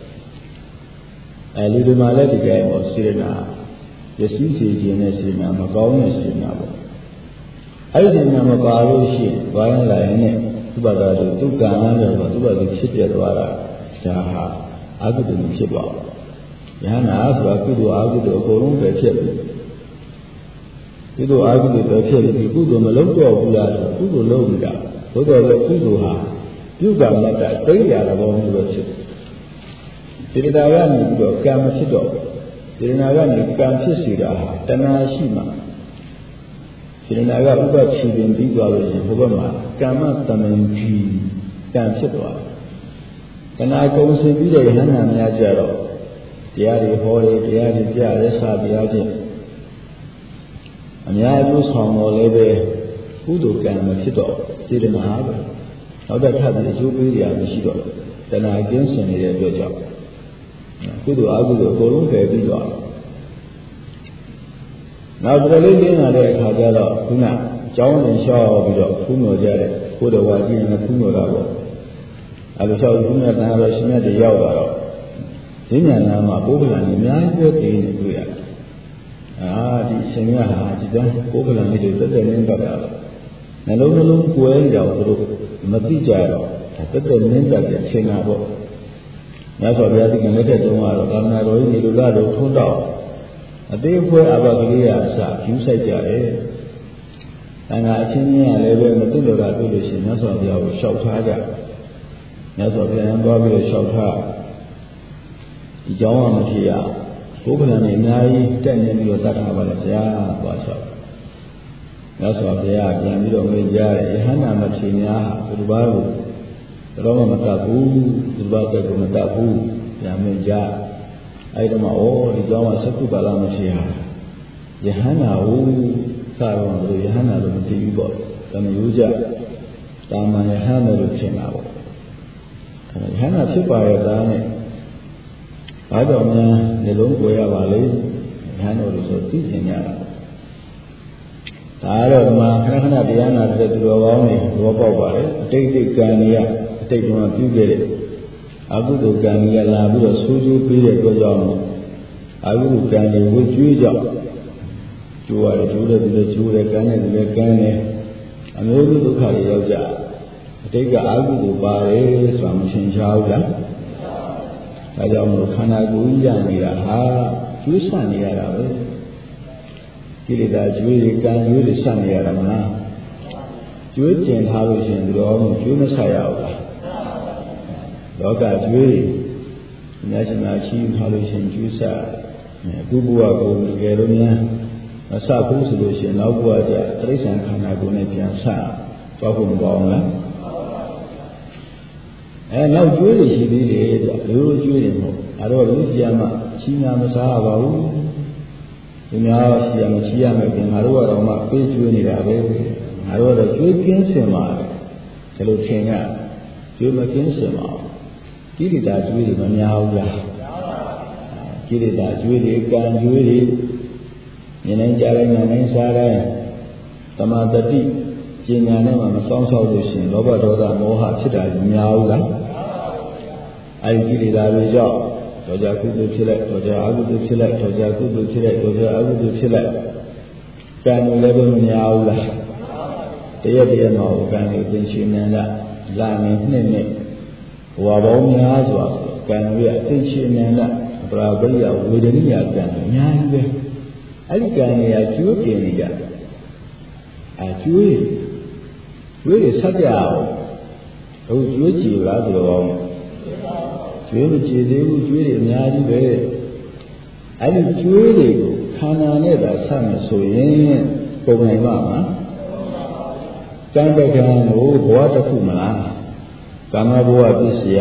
လူတွေမှာလည်းဒီကဲပေါ့စေနာရရှိစီခြင်းနဲ့စေနာမကောင်းတဲ့စေနာပေါ့အဲ့ဒီစေနာမပါလို့ရှိရင်ဘာလဲလာရင်နဲ့ဥပါဒတို့ဒုက္ခအားလည်းတော့သူ့ဘာလို့ဖြစ်ပြသွားတာဒါဟာအကုသိုလ်ဖြစ်သွားတယ်ယဟနာဆိုတာကုသိုလ်အကုသိုလ်အကုန်လုံးပဲဖြစ်တယ်ကုသိုလ်အာဟုတွေပဲဖြစ်ပြီးကုသိုလ်မလုပ်တော့ဘူးလားဆိုကုသိုလ်လုပ်နေတာဘုရားရဲ့ကုသိုလ်ဟာပြုကံမတ္တသိရတာဘောမျိုးပဲဖြစ်စေတနာကနေပြီးတော့ကံမဖြစ်တော့စေတနာကနေကံဖြစ်စေတာဟာတဏှာရှိမှစေတနာကဥပ္ပချီပင်ပြီးသွားလို့ရှိရင်ဘုရားမှာကမ္မတမင်ကြီးကံဖြစ်သွားတယ်တဏှာကုန်စင်ပြီးတဲ့ယဟန္တာများကြတော့တရားတွေဟောတယ်တရားတွေပြရဲစာပြခြင်းအများအကျိုးဆောင်တော်လည်းပဲကုသိုလ်ကံမဖြစ်တော့စေတနာပဲနောက်တစ်ခါပြီးအကျိုးပေးရမရှိတော့တဏှာကျင်းစင်နေတဲ့အတွက်ကြောင့်ကုသိုလ်အကုသိုလ်အကုန်လုံးပယ်ပြီးသွားတယ်နောက်တစ်လေးကျင်းလာတဲ့အခါကျတော့ခုနကျောင်းဝင်လျှောက်ပြီးတော့ဖူးမြော်ကြတဲ့ဘုဒ္ဓဝါကြီးနဲ့ဖူးမြော်တာပေါ့အဲလိုလျှောက်ဖူးမြော်တာတော့ရှင်မြတ်တွေရောက်လာတော့ဉာဏ်နာမှာပုဂ္ဂလန်အများကြီးပဲတည်နေတွေ့ရတယ်ဒီရှင်ရဟာဒီတန်းပုဂ္ဂလန်လေးတွေတက်တက်နင်းတတ်တာနှလုံးကွဲကြအောင်သူတို့မသိကြတော့တက်တက်နင်းတတ်တဲ့အချိန်ကပေါ့မြတ်စွာဘုရားဒီကနေ့တဲ့တုန်းကတော့သာမဏေတော်ကြီးဒီလိုလာတော့ထွန်းတော့အသေးအဖွဲအဘကလေးရအစယူဆိုင်ကြတယ်။တန်ခါအချင်းချင်းကလည်းပဲမသိလို့တာတွေ့လို့ရှိရင်မြတ်စွာဘုရားကိုလျှောက်ထားကြမြတ်စွာဘုရားကသွားပြီးတော့လျှောက်ထားဒီကြောင်းကမဖြစ်ရဘုရားနဲ့အများကြီးတက်နေပြီးတော့တတ်တာပါလေဗျာသွားလျှောက်မြတ်စွာဘုရားပြန်ပြီးတော့မေးကြတယ်ယဟန္တာမထေရများဘုရားကိုတော်မှမတတ်ဘူးဒီဘက်ကကိုမတတ်ဘူးပြန်မေးကြအဲ့တော့မှဒီကြောင်းကသက္ကုပါဠမထေရယဟန္တာဟုစတော့ဘုရားယဟန္တာလို့မသိဘူးပေါ့ဒါမျိုးကြတာမန်ယဟန္တာလို့ထင်တာပေါ့ယဟန္တာဖြစ်ပါရဲ့သားနဲ့ဘာကြောင့်များနေလုံးကိုရပါလေယဟန်တော်လို့ဆိုသိကျင်ကြတာဒါတော့ဒီမှာခဏခဏတရားနာတဲ့သူတော်ကောင်းတွေသဘောပေါက်ပါလေအတိတ်ကံတွေကအတိတ်ကပြုခဲ့တဲ့အကုသိုလ်ကံတွေကလာပြီးတော့ဆိုးကျိုးပေးတဲ့အတွက်ကြောင့်အကုသိုလ်ကံတွေဝှကျွေးကြောင့်ကျိုးရတယ်ကျိုးတဲ့သူလည်းကျိုးတယ်ကံတဲ့သူလည်းကံတယ်အမျိုးမျိုးဒုက္ခတွေရောက်ကြအတိတ်ကအကုသိုလ်ပါတယ်ဆိုတာမရှင်းချဘူးလားဒါကြောင့်မို့ခန္ဓာကိုယ်ကြီးရနေတာဟာကျိုးဆန့်နေရတာပဲကိလေသာကျွေးတွေကံကျွေးတွေဆန့်နေရတာမလားကျွေးကျင်ထားလို့ရှိရင်ဒီတော့ကျွေးမဆရဘူးလားလောကကျွေးအများကြီးများချီးထားလို့ရှိရင်ကျွေးဆအခုဘုရားကိုတကယ်လို့များမဆဘူးဆိုလို့ရှိရင်နောက်ဘုရားကျတိရစ္ဆာန်ခန္ဓာကိုယ်နဲ့ပြန်ဆတော့ဖို့မကောင်းလားနောက်ကျွေးတွေရှိသေးတယ်ရိုးကျွေးတွေမဟုတ်အဲ့တော့လူကြီးမှချီးများမစားရပါဘူးဒီများရှိရမချီးရမယ်ပြင်ငါတို့ကတော့မှပေးကျွေးနေတာပဲငါတို့ကတော့ကျွေးကင်းစင်ပါတယ်ဒီလိုထင်ရကျွေးမကင်းစင်ပါဘူးကိလေသာကျွေးတွေမများဘူးလားကိလေသာကျွေးတွေကံကျွေးတွေဉာဏ်နဲ့ကြားတိုင်းဉာဏ်နဲ့စားတိုင်းသမာဓိပညာနဲ့မှမဆောင်ဆောက်လို့ရှိရင်လောဘဒေါသမောဟဖြစ်တာကြီးများဘူးလားအဲဒီကိလေသာတွေကြောင့်ဒေါသကုသိုလ်ဖြစ်လိုက်ဒေါသအကုသိုလ်ဖြစ်လိုက်ဒေါသကုသိုလ်ဖြစ်လိုက်ဒေါသအကုသိုလ်ဖြစ်လိုက်ကံလည်းပဲမများဘူးလားတရက်တရက်မှာကံတွေသင်္ချေနန္ဒလာနေနှစ်နဲ့ဘဝပေါင်းများစွာကံတွေအသိချေနန္ဒပရာပရိယဝေဒနိယကံအများကြီးပဲအဲဒီကံတွေကကျိုးတင်နေကြကျွေးတွေဆက်ကြအောင်တို့ကျွေးကြည်လားဆိုတော့ကျွေးမကြည်သေးဘူးကျွေးတွေအများကြီးပဲအဲဒီကျွေးတွေကိုခန္ဓာနဲ့သာဆက်မယ်ဆိုရင်ပုံနိုင်ပါမှာကံတကံကိုဘဝတစ်ခုမလားကာမဘဝပစ္စယ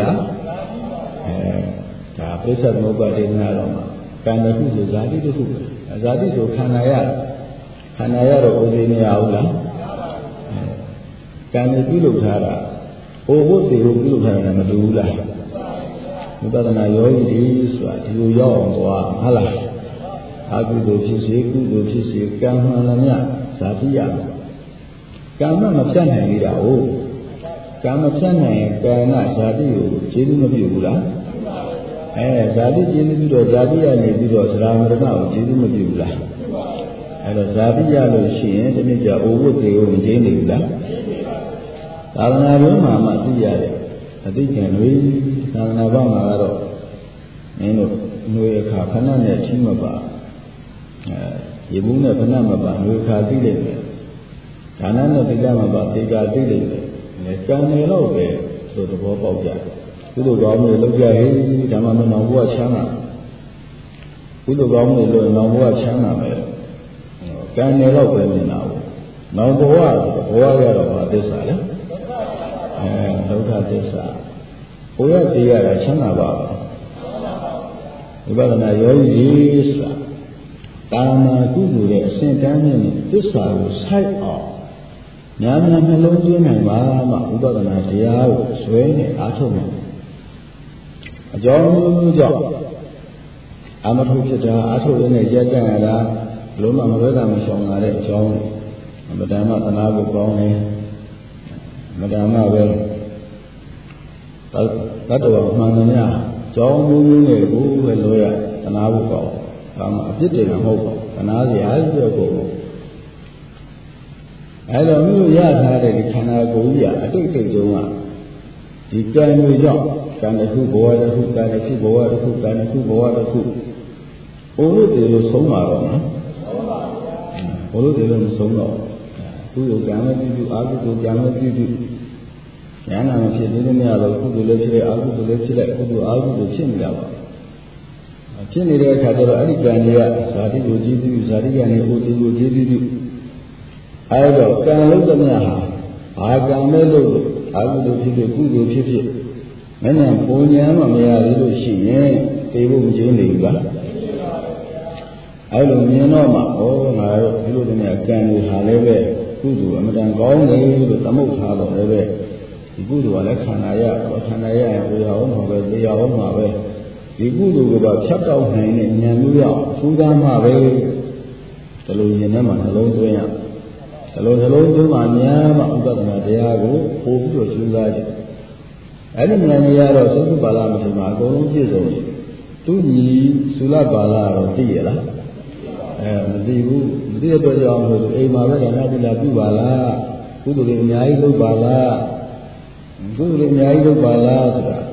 ဒါပြစ္ဆသမုပ္ပါဒေနာတော်မှာကံတစ်ခုဆိုဇာတိတစ်ခုဇာတိဆိုခန္ဓာရတော့ဥသိမရဘူးလားကံပြုလုပ်ထားတာဟိုဟုတ်တယ်လို့ပြုလုပ်ထားတာမတူဘူးလားဝိပဿနာယောဂီတွေဆိုတာဒီလိုရောက်အောင်သွားဟုတ်လားအကုသိုလ်ဖြစ်စေကုသိုလ်ဖြစ်စေကံမှန်သမျှဇာတိရမယ်ကံမဖြတ်နိုင်သေးတာဟုတ်ကံမဖြတ်နိုင်ရင်ကံကဇာတိကိုကျေးဇူးမပြုဘူးလားဇာတိကျေးဇူးပြုတော့ဇာတိရနေပြီးတော့သရမရဏကိုကျေးဇူးမပြုဘူးလားအဲ့တော့ဇာတိရလို့ရှိရင်ဒီနေ့ကျအိုဝတ်တွေကိုမကျင်းနေဘူးလားသာသနာ့ဘုံမှာမှသိရတယ်အသိဉာဏ်တွေသာသနာ့ဘုံမှာကတော့မင်းတို့ຫນွေအခါဖဏနဲ့ချင်းမပါရေဘူးနဲ့ဖဏမပါຫນွေအခါသိလိမ့်မယ်ဒါနနဲ့တိကမပါတိကသိလိမ့်မယ်ကံနေတော့ပဲဆိုသဘောပေါက်ကြကုသိုလ်ကောင်းတွေလုပ်ကြဟေးဓမ္မမနောင်ဘုရားချမ်းသာကုသိုလ်ကောင်းတွေလုပ်နောင်ဘုရားချမ်းသာမယ်ကံနေတော့ပဲမြင်တာဘူးနောင်ဘဝရတော့ဘာသစ္စာလဲဒုက္ခသစ္စာဘုရားတရားကချမ်းသာပါဘူးဝိပဿနာယောဂီဆိုတာကာမကုသိုလ်ရဲ့အစဉ်တန်းနဲ့သစ္စာကိုစိုက်အောင်များများနှလုံးသွင်းနိုင်ပါမှဝိပဿနာတရားကိုဆွဲနေအားထုတ်နိုင်အကြောင်းကြောင့်အာမထုဖြစ်တာအားထုတ်ရတဲ့ကြက်တန်ရတာလုံးဝမဘဲတာမရှောင်လာတဲ့အကြောင်းအမတန်မှသနာကိုကောင်းတယ်အမတန်မှပဲတတ္တဝမှန်သမျှကြောင်းမျိုးမျိုးနဲ့ကိုပဲလို့ရသနာဖို့ပေါ့ဒါမှအပြစ်တွေမဟုတ်ပါဘူးသနာစရာဆိုတော့အဲ့တော့မြို့ရထားတဲ့ဒီခန္ဓာကိုယ်ကြီးကအတိတ်တုန်းကဒီကံတွေကြောင့်ကံတစ်ခုဘဝတစ်ခုကံတစ်ခုဘဝတစ်ခုကံတစ်ခုဘဝတစ်ခုဘုလို့တည်လို့ဆုံးပါတော့နော်ဘုလို့တည်လို့မဆုံးတော့သူ့ကိုကံနဲ့ပြုပြုအာဟုကိုကံနဲ့ပြုပြုဉာဏ်နာမဖြစ်သေးတဲ့နေရာတော့ကုသိုလ်လည်းဖြစ်တယ်အာဟုလည်းဖြစ်တယ်ကုသိုလ်အာဟုကိုဖြစ်နေတာပါဖြစ်နေတဲ့အခါကျတော့အဲ့ဒီကံတွေကဇာတိကိုကြည့်ပြီးဇာတိကနေဥဒိကိုကြည့်ပြီးအဲ့တော့ကံလုံးသမျှဟာဘာကံမဲ့လို့အာဟုတို့ဖြစ်ဖြစ်ကုသိုလ်ဖြစ်ဖြစ်မနဲ့ပုံညာမှမရသေးလို့ရှိရင်ပြေဖို့မကျင်းနေဘူးလားအဲ့လိုမြင်တော့မှဩငါတို့ဒီလိုတည်းကံတွေဟာလည်းပဲကုသိုလ်အမတန်ကောင်းတယ်လို့သမုတ်ထားတော့လည်းပဲဒီကုသိုလ်ကလည်းခန္ဓာရခန္ဓာရရင်ဘုရားဟောမှာပဲတရားဟောမှာပဲဒီကုသိုလ်ကဖြတ်တောက်နိုင်တဲ့ဉာဏ်မျိုးရောက်ထူးခြားမှာပဲဒီလိုရင်ထဲမှာနှလုံးသွင်းရဒီလိုနှလုံးသွင်းမှများမှဥပဒနာတရားကိုပို့ပြီးတော့ကျူးစားကြတယ်အဲ့ဒီဉာဏ်ကြီးကတော့သုစုပါဠမထေရမှာအကုန်လုံးပြည့်စုံတယ်သူညီသုလပါဠတော့သိရလားမသိဘူးမသိတဲ့အတွက်ကြောင့်လို့အိမ်မှာပဲဒါနသီလပြုပါလားကုသိုလ်တွေအများကြီးလုပ်ပါလားကုသိုလ်တွေအများကြီးလုပ်ပါလားဆိုတာ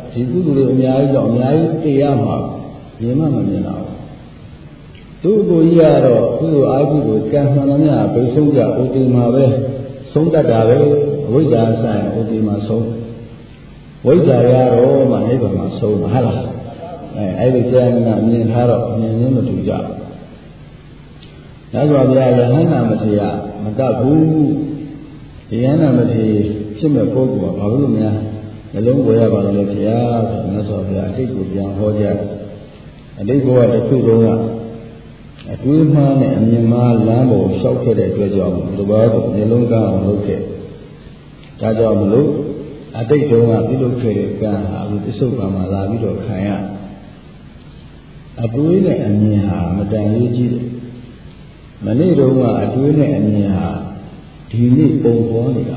ဒီကုသိုလ်တွေအများကြီးကြောင့်အများကြီးသိရမှာမြင်မှမမြင်တော့သူ့ကိုကြီးကတော့ကုသိုလ်အာကုသိုလ်ကံမှန်သမျှပိတ်ဆုံးကြဥတည်မှာပဲဆုံးတတ်တာပဲဝိဇ္ဇာဆိုင်ဥတည်မှာဆုံးဝိဇ္ဇာရတော့မှနိဗ္ဗာန်မှာဆုံးမှာဟုတ်လားအဲ့ဒီကျမ်းကမြင်ထားတော့မြင်ရင်းမတူကြဘူး။ဒါဆိုဗျာယဟန္တာမထေရမတတ်ဘူး။ယဟန္တာမထေရဖြစ်မဲ့ပုဂ္ဂိုလ်ကဘာလို့များနှလုံးပေါ်ရပါလဲဗျာဆိုမြတ်စွာဘုရားအတိတ်ကိုပြန်ဟောကြတယ်။အတိတ်ဘဝတစ်ခုလုံးကအတွေးမှားနဲ့အမြင်မှားလမ်းပေါ်လျှောက်ခဲ့တဲ့အတွက်ကြောင့်ဒီဘောကနှလုံးကောင်းအောင်လုပ်ခဲ့။ဒါကြောင့်မလို့အတိတ်တုန်းကပြုလုပ်ခဲ့တဲ့ကံဟာအခုပြစ္ဆုတ်ပံမှာလာပြီးတော့ခံရအတွေးနဲ့အမြင်ဟာမတန်ရေးကြီးတယ်မနေ့တုန်းကအတွေးနဲ့အမြင်ဟာဒီနေ့ပုံပေါ်နေတာ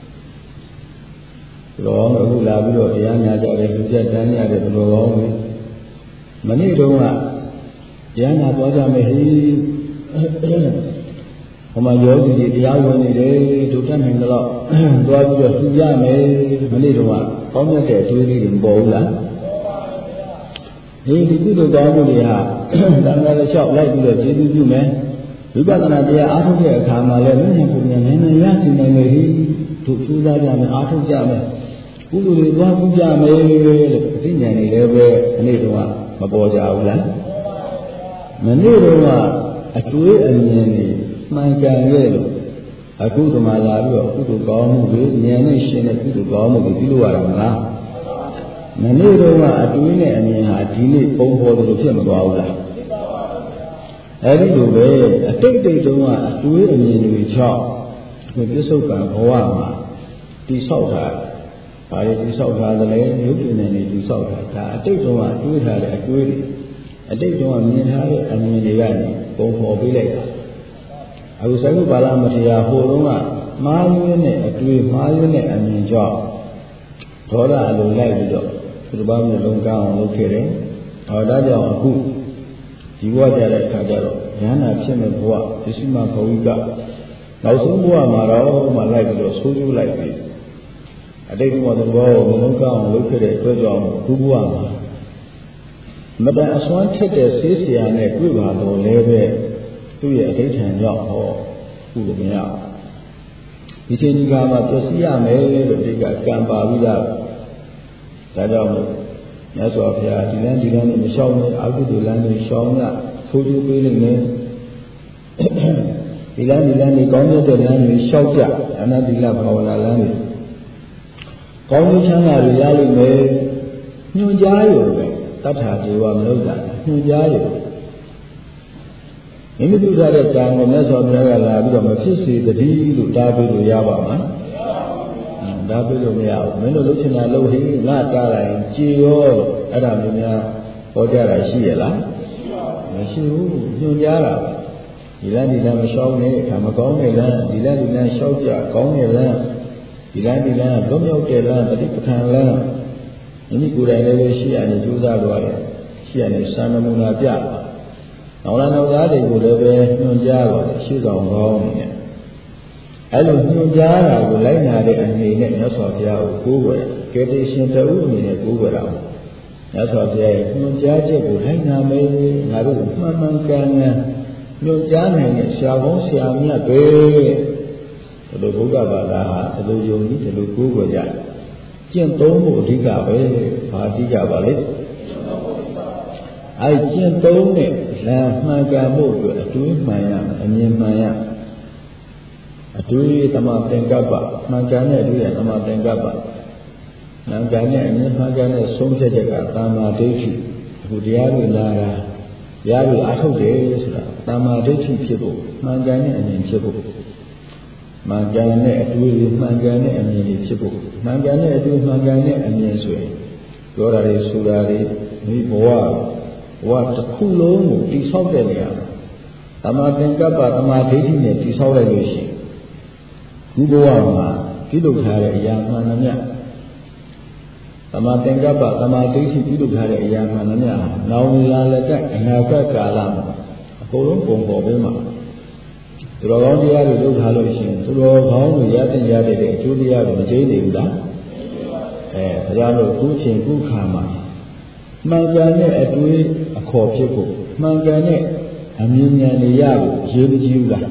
တော့အခုလာပြီးတော့တရားနာကြတယ်လူကျက်တန်းရတယ်ဘယ်လိုကောင်းလဲမနေ့တုန်းကတရားနာသွားကြမယ်ဟိဟိုမှာယောဂီတွေတရားဝင်နေတယ်ဒုတက်နိုင်တော့သွားပြီးတော့သူရမယ်မနေ့တုန်းကကောင်းမြတ်တဲ့အတွေးလေးတွေမပေါ်ဘူးလားဒီကုသိုလ်ကောင်းမှုတွေဟာသံဃာတော်လျှောက်လိုက်ပြီးတော့ကျေးဇူးပြုမယ်ဝိပဿနာတရားအားထုတ်တဲ့အခါမှာလည်းမြင့်မြတ်ပုံညာနည်းနည်းရရှိနိုင်မယ်ဟိတို့ကျူးစားကြမယ်အားထုတ်ကြမယ်ကုသိုလ်တွေသွားပြုကြမယ်လို့အသိဉာဏ်တွေလည်းပဲဒီနေ့တော့မပေါ်ကြဘူးလားမနေ့တော့အတွေးအမြင်တွေမှန်ကန်ရဲ့လို့အခုဒီမှာလာပြီးတော့ကုသိုလ်ကောင်းမှုတွေဉာဏ်နဲ့ရှင်းတဲ့ကုသိုလ်ကောင်းမှုတွေပြုလုပ်ရတာမလားမနေ့တော့အတွေးနဲ့အမြင်ဟာဒီနေ့ပုံပေါ်တယ်လို့ဖြစ်မသွားဘူးလားအဲဒီလိုပဲအတိတ်တုန်းကအတွေးအမြင်တွေကြောင့်ဒီပြစ္ဆုတ်ကံဘဝမှာတိဆောက်တာဘာတွေတိဆောက်တာလဲရုပ်တည်နေနေတိဆောက်တာဒါအတိတ်တုန်းကတွေးထားတဲ့အတွေးတွေအတိတ်တုန်းကမြင်ထားတဲ့အမြင်တွေကနေပုံပေါ်ပေးလိုက်တာအခုသက္ကုပါဠမထေရဟိုတုန်းကမှားယွင်းတဲ့အတွေးမှားယွင်းတဲ့အမြင်ကြောင့်ဒေါသအလိုလိုက်ပြီးတော့သူတစ်ပါးမျိုးလုံးကောင်းအောင်လုပ်ခဲ့တယ်။ဒါကြောင့်အခုဒီဘဝကြတဲ့အခါကျတော့ဉာဏ်နာဖြစ်မဲ့ဘဝပစ္စည်းမဘဝိကနောက်ဆုံးဘဝမှာတော့မှလိုက်ပြီးတော့ဆိုးကျိုးလိုက်ပြီးအတိတ်ဘဝသဘောကိုလုံးကောင်းအောင်လုပ်ခဲ့တဲ့အတွက်ကြောင့်ဒီဘဝမှာမတန်အစွမ်းထက်တဲ့ဆေးဆရာနဲ့တွေ့ပါတော့လည်းပဲသူ့ရဲ့အဋ္ဌံကြောင့်ဟောခုလိုမရဒီချိန်ဒီကမှာပျက်စီးရမယ်လို့ဒီကကံပါပြီးသားဒါကြောင့်မြတ်စွာဘုရားဒီလမ်းနဲ့မလျှောက်နဲ့အကုသိုလ်လမ်းတွေရှောင်ရဆိုးကျိုးပေးလိမ့်မယ်ဒီလမ်းတွေကောင်းတဲ့လမ်းတွေလျှောက်ကြအနတ္တိလဘာဝနာလမ်းတွေကောင်းချမ်းသာတွေရလိမ့်မယ်ညွှန်ကြားရုံပဲတတ်ထာဇေဝမလုပ်တာညွှန်ကြားရုံမိမိတို့တဲ့ကံကိုမြတ်စွာဘုရားကလာပြီးတော့မဖြစ်စေတည်းလို့တားပေးလို့ရပါမှာဒါပြလို့မရဘူးမင်းတို့လှုပ်ချင်တာလှုပ်ဟိငါတားလိုက်ကြည်ရောအဲ့ဒါမျိုးများဟောကြတာရှိရလားမရှိဘူးညွှန်ကြားတာဒီလမ်းမလျှောက်နဲ့အခါမကောင်းတဲ့လမ်းဒီလမ်းလျှောက်ကြကောင်းတဲ့လမ်းဒီလမ်းလွတ်မြောက်တဲ့လမ်းပฏิပဌာန်လမ်းမိမိကိုယ်တိုင်လည်းရှိရနေကြိုးစားသွားတယ်ရှိရနေစာနမူနာပြနောက်လာနောက်သားတွေကိုလည်းပဲညွှန်ကြားတော့ရှေ့ဆောင်ကောင်းနေတယ်အဲ့လိုညွှန်ကြားတာကိုလိုက်နာတဲ့အနေနဲ့မြတ်စွာဘုရားကိုကိုးကွယ်ကယ်တင်ရှင်တဦးအနေနဲ့ကိုးကွယ်တာမြတ်စွာဘုရားရဲ့ညွှန်ကြားချက်ကိုလိုက်နာမယ်ငါတို့မှန်မှန်ကန်ကန်ညွှန်ကြားနိုင်တဲ့ဆရာကောင်းဆရာမြတ်ပဲဒီလိုဘုရားဘာသာဟာဒီလိုယုံကြည်ဒီလိုကိုးကွယ်ကြကျင့်သုံးဖို့အဓိကပဲဘာအဓိကပါလဲအဲ့ကျင့်သုံးတဲ့လမ်းမှန်ကန်ဖို့အတွက်အတွေးမှန်ရအမြင်မှန်ရအတွေးသမသင်္ကပ္ပမှန်ကန်တဲ့အတွေးရသမသင်္ကပ္ပမှန်ကန်တဲ့အမြင်မှန်ကန်တဲ့ဆုံးဖြတ်ချက်ကသမ္မာဒိဋ္ဌိအခုတရားတွေလာတာတရားတွေအားထုတ်တယ်ဆိုတာသမ္မာဒိဋ္ဌိဖြစ်ဖို့မှန်ကန်တဲ့အမြင်ဖြစ်ဖို့မှန်ကန်တဲ့အတွေးမှန်ကန်တဲ့အမြင်တွေဖြစ်ဖို့မှန်ကန်တဲ့အတွေးမှန်ကန်တဲ့အမြင်ဆိုရင်ပြောတာတွေဆိုတာတွေဒီဘဝတစ်ခုလုံးကိုတိဆောက်တဲ့နေရာသမ္မာသင်္ကပ္ပသမ္မာဒိဋ္ဌိနဲ့တိဆောက်လိုက်လို့ရှိရင်ဒီဘဝမှာပြုလုပ်ထားတဲ့အရာမှန်သမျှသမ္မာသင်္ကပ္ပသမ္မာဒိဋ္ဌိပြုလုပ်ထားတဲ့အရာမှန်သမျှနောင်လာလက်ကအနာဂတ်ကာလမှာအကုန်လုံးပုံပေါ်ပေးမှာသူတော်ကောင်းတရားတွေလုပ်ထားလို့ရှိရင်သူတော်ကောင်းတွေရတဲ့အကျိုးတရားတွေမကျိန်းနေဘူးလားဒါကြောင့်လို့ခုချိန်ခုခါမှာမှန်ကန်တဲ့အတွေးအခေါ်ဖြစ်ဖို့မှန်ကန်တဲ့အမြင်ဉာဏ်တွေရဖို့ရေးမကြည့်ဘူးလား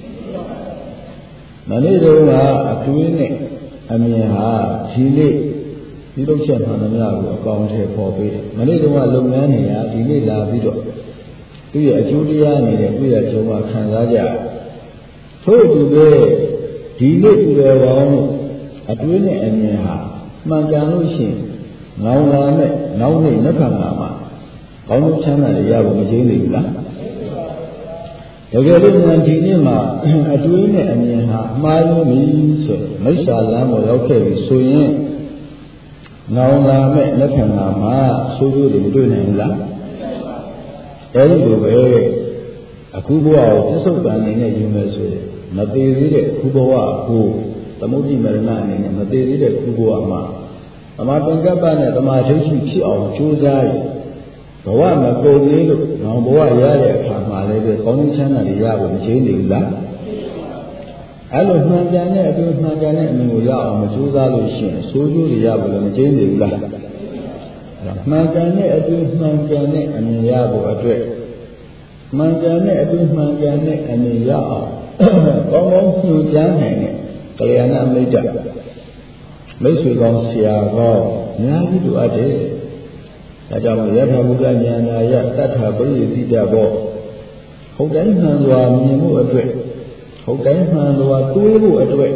မနေ့တုန်းကအတွေးနဲ့အမြင်ဟာဒီနေ့ဒီလုပ်ချက်မှန်သမျှကိုအကောင်းထဲပေါ်ပေးတယ်မနေ့တုန်းကလုပ်ငန်းနေရဒီနေ့လာပြီးတော့သူ့ရဲ့အကျိုးတရားနေတဲ့သူ့ရဲ့ဂျုံမှာခံစားကြထို့အတူပဲဒီနေ့ဒီလိုပေါင်းအတွင်းနဲ့အမြင်ဟာမှန်ကန်လို့ရှိရင်ငောင်လာနဲ့နောက်နေ့နှစ်ခါမှာကောင်းချမ်းသာတွေရဖို့မကျင်းနေဘူးလားတကယ်လို့ဉာဏ်ဒီနေ့မှာအတွင်းနဲ့အမြင်ဟာမှားလို့ပြီဆိုမိစ္ဆာလမ်းပေါ်ရောက်ခဲ့ပြီဆိုရင်ငောင်လာမဲ့နှစ်ခါမှာဆိုးကျိုးတွေမတွေ့နိုင်ဘူးလားအဲဒီလိုပဲအခုဘဝကိုပြစ္ဆုတ်ပန်နေနဲ့ယူမယ်ဆိုရင်မသေးသေးတဲ့ခုဘဝကိုသမုဒ္ဒိမရဏအနေနဲ့မသေးသေးတဲ့ခုဘဝမှာသမာသင်္ကပ္ပနဲ့သမာဓိရှိဖြစ်အောင်ကြိုးစားရဘဝမကုန်သေးလို့နောင်ဘဝရတဲ့အခါမှာလည်းပဲကောင်းချမ်းသာတွေရဖို့မချင်းနေဘူးလားအဲ့လိုမှန်ကန်တဲ့အတွေ့မှန်ကန်တဲ့အမြင်ကိုရအောင်မကြိုးစားလို့ရှိရင်ဆိုးကျိုးတွေရဖို့လည်းမချင်းနေဘူးလားမှန်ကန်တဲ့အတွေ့မှန်ကန်တဲ့အမြင်ရဖို့အတွက်မှန်ကန်တဲ့အတွေ့မှန်ကန်တဲ့အမြင်ရအောင်ကောင်းကောင်းညှို့ကြားနိုင်တဲ့ကလျာဏမိတ်တမိတ်ဆွေကောင်းဆရာကောင်းအများကြီးလိုအပ်တယ်။ဒါကြောင့်ယထာဘုဒ္ဓဉာဏ်နာယတတ္ထပရိသီတဘောဟုတ်တိုင်းမှန်စွာမြင်မှုအတွက်ဟုတ်တိုင်းမှန်စွာတွေးဖို့အတွက်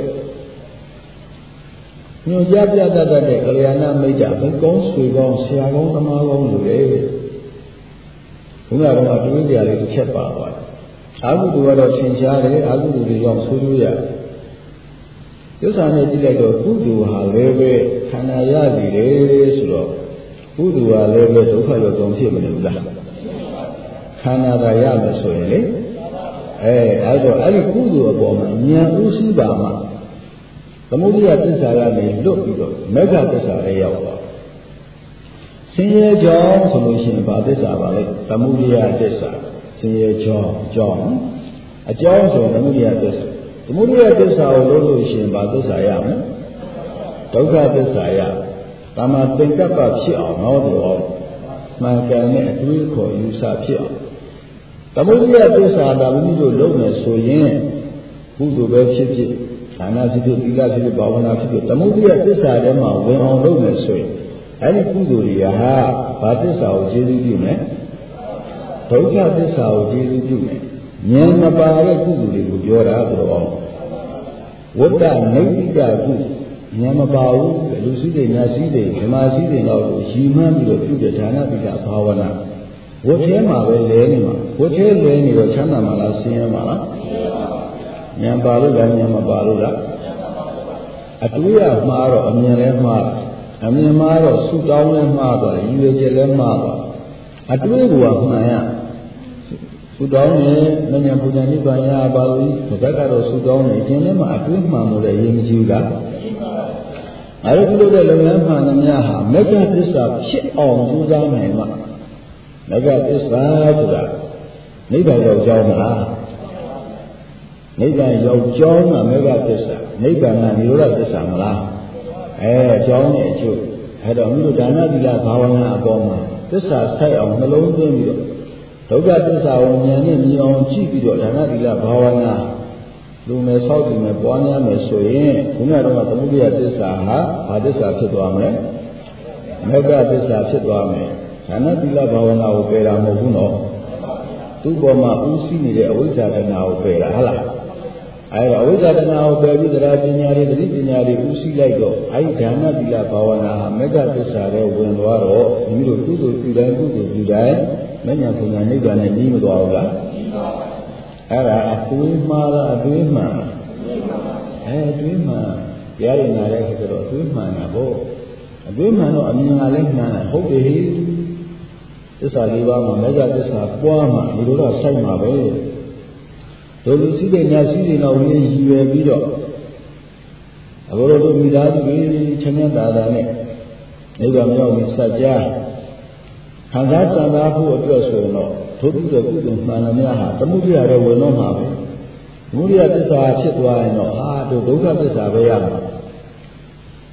ညွှန်ကြားပြတတ်တဲ့ကလျာဏမိတ်တမိတ်ကောင်းဆွေကောင်းဆရာကောင်းသမားကောင်းလိုတယ်။ဘုရားတော်ကတွေးကြရတယ်တစ်ချက်ပါသွားတယ်။အာဟုတုကတော့သင်ရှားတယ်အာဟုတုတွေကြောင့်ဆိုးလို့ရတယ်သစ္စာနဲ့ကြည့်လိုက်တော့ကုသိုလ်ဟာလည်းပဲခန္ဓာရစီတယ်ဆိုတော့ကုသိုလ်ဟာလည်းပဲဒုက္ခရောက်ကြောင်းဖြစ်မနေဘူးလားခန္ဓာသာရမယ်ဆိုရင်လေအဲ့တော့အဲ့ဒီကုသိုလ်အပေါ်မှာဉာဏ်ဥရှိပါမှသမုဒိယသစ္စာကနေလွတ်ပြီးတော့မေဃသစ္စာလည်းရောက်သွားဆင်းရဲကြောင်းဆိုလို့ရှိရင်ဘာသစ္စာပါလဲသမုဒိယသစ္စာဆင်းရဲကြောင်းအကြောင်းဆိုသမုဒိယသစ္စာသမုဒိယသစ္စာကိုလို့လို့ရှိရင်ဘာသစ္စာရမလဲဒုက္ခသစ္စာရတမသင်္ကပ္ပဖြစ်အောင်တော့မှန်ကန်တဲ့အတွေးခေါ်ယူဆဖြစ်အောင်သမုဒိယသစ္စာဒါမိမိတို့လုပ်မယ်ဆိုရင်ကုသိုလ်ပဲဖြစ်ဖြစ်ဒါနဖြစ်ဖြစ်သီလဖြစ်ဖြစ်ဘာဝနာဖြစ်ဖြစ်သမုဒိယသစ္စာထဲမှာဝင်အောင်လုပ်မယ်ဆိုရင်အဲဒီကုသိုလ်တွေကဘာသစ္စာကိုကျေစုပြုမယ်ဒုက္ခသစ္စာကိုကျေစုပြုမယ်ဉာဏ်မပါတဲ့ကုသိုလ်တွေကိုပြောတာတော့ဝတ္တနိဗ္ဗိတကုဉာဏ်မပါဘူးလူစည်းတွေညာစည်းတွေဓမ္မစည်းတွေတော့ရည်မှန်းပြီးတော့ပြုတဲ့ဌာနတိကဘာဝနာဝတ်ထဲမှာပဲလဲနေမှာဝတ်ထဲလဲနေတော့ချမ်းသာမှာလားဆင်းရဲမှာလားဉာဏ်ပါလို့လားဉာဏ်မပါလို့လားအတွေးရမှားတော့အမြင်လဲမှားအမြင်မှားတော့ဆုတောင်းလဲမှားတော့ရည်ရွယ်ချက်လဲမှားတော့အတွေးကမှန်ရဆုတောင်းနေမဉ္ဇဉ်ပူဇံနိဗ္ဗာန်ရပါလို့ဘုရားကတော့ဆုတောင်းနေခြင်းထဲမှာအတွင်းမှန်လို့လည်းရင်မကြည့်ဘူးလားအဲဒီလိုတဲ့လုပ်ငန်းမှန်သမျှဟာမေဃသစ္စာဖြစ်အောင်ကြိုးစားနိုင်မှမေဃသစ္စာဆိုတာနိဗ္ဗာန်ရောက်ကြောင်းလားနိဗ္ဗာန်ရောက်ကြောင်းကမေဃသစ္စာနိဗ္ဗာန်ကနိရောဓသစ္စာမလားအကြောင်းနဲ့အကျိုးအဲတော့မိတို့ဒါနသီလဘာဝနာအပေါ်မှာသစ္စာဆိုင်အောင်နှလုံးသွင်းပြီးတော့ဒုက္ခသစ္စာကိုဉာဏ်နဲ့မြင်အောင်ကြည့်ပြီးတော့ဒါနသီလဘာဝနာလူမယ်ဆောက်တည်မယ်ပွားများမယ်ဆိုရင်ဘုရားတော်ကသမုဒိယသစ္စာဟာဘာသစ္စာဖြစ်သွားမလဲမေဃသစ္စာဖြစ်သွားမယ်ဒါနသီလဘာဝနာကိုပယ်တာမဟုတ်ဘူးနော်သူ့ပေါ်မှာဥသိနေတဲ့အဝိဇ္ဇာတဏှာကိုပယ်တာဟုတ်လားအဲဒါအဝိဇ္ဇာတဏှာကိုပယ်ပြီးတရားပညာတွေသတိပညာတွေဥသိလိုက်တော့အဲဒီဒါနသီလဘာဝနာဟာမေဃသစ္စာတွေဝင်သွားတော့မိမိတို့ကုသိုလ်ပြုတိုင်းကုသိုလ်ပြုတိုင်းမဉ္ဇဉ်ပူဇံနိဗ္ဗာန်နဲ့ပြီးမသွားဘူးလားအဲ့ဒါအတွေးမှားလားအတွေးမှန်အတွေးမှန်ရားရနာတဲ့ခါကျတော့အတွေးမှန်တာပေါ့အတွေးမှန်တော့အမြင်ကလည်းမှန်တယ်ဟုတ်တယ်သစ္စာလေးပါးမှာမေဃသစ္စာပွားမှာဒီလိုတော့စိုက်မှာပဲဒုလူစည်းတဲ့ညာစည်းတဲ့တော့ရည်ရွယ်ပြီးတော့အခုတို့မိသားစုတွေချမ်းသာတာနဲ့နိဗ္ဗာန်ရောက်ပြီးစัจ जाခံစားကြံသားဖို့အတွက်ဆိုရင်တော့ထို့ပြုတဲ့ကုသိုလ်မှန်သမျှဟာသမုဒိယရဲ့ဝင်တော့မှာပဲသမုဒိယသစ္စာဖြစ်သွားရင်တော့တို့ဒုက္ခသစ္စာပဲရမှာ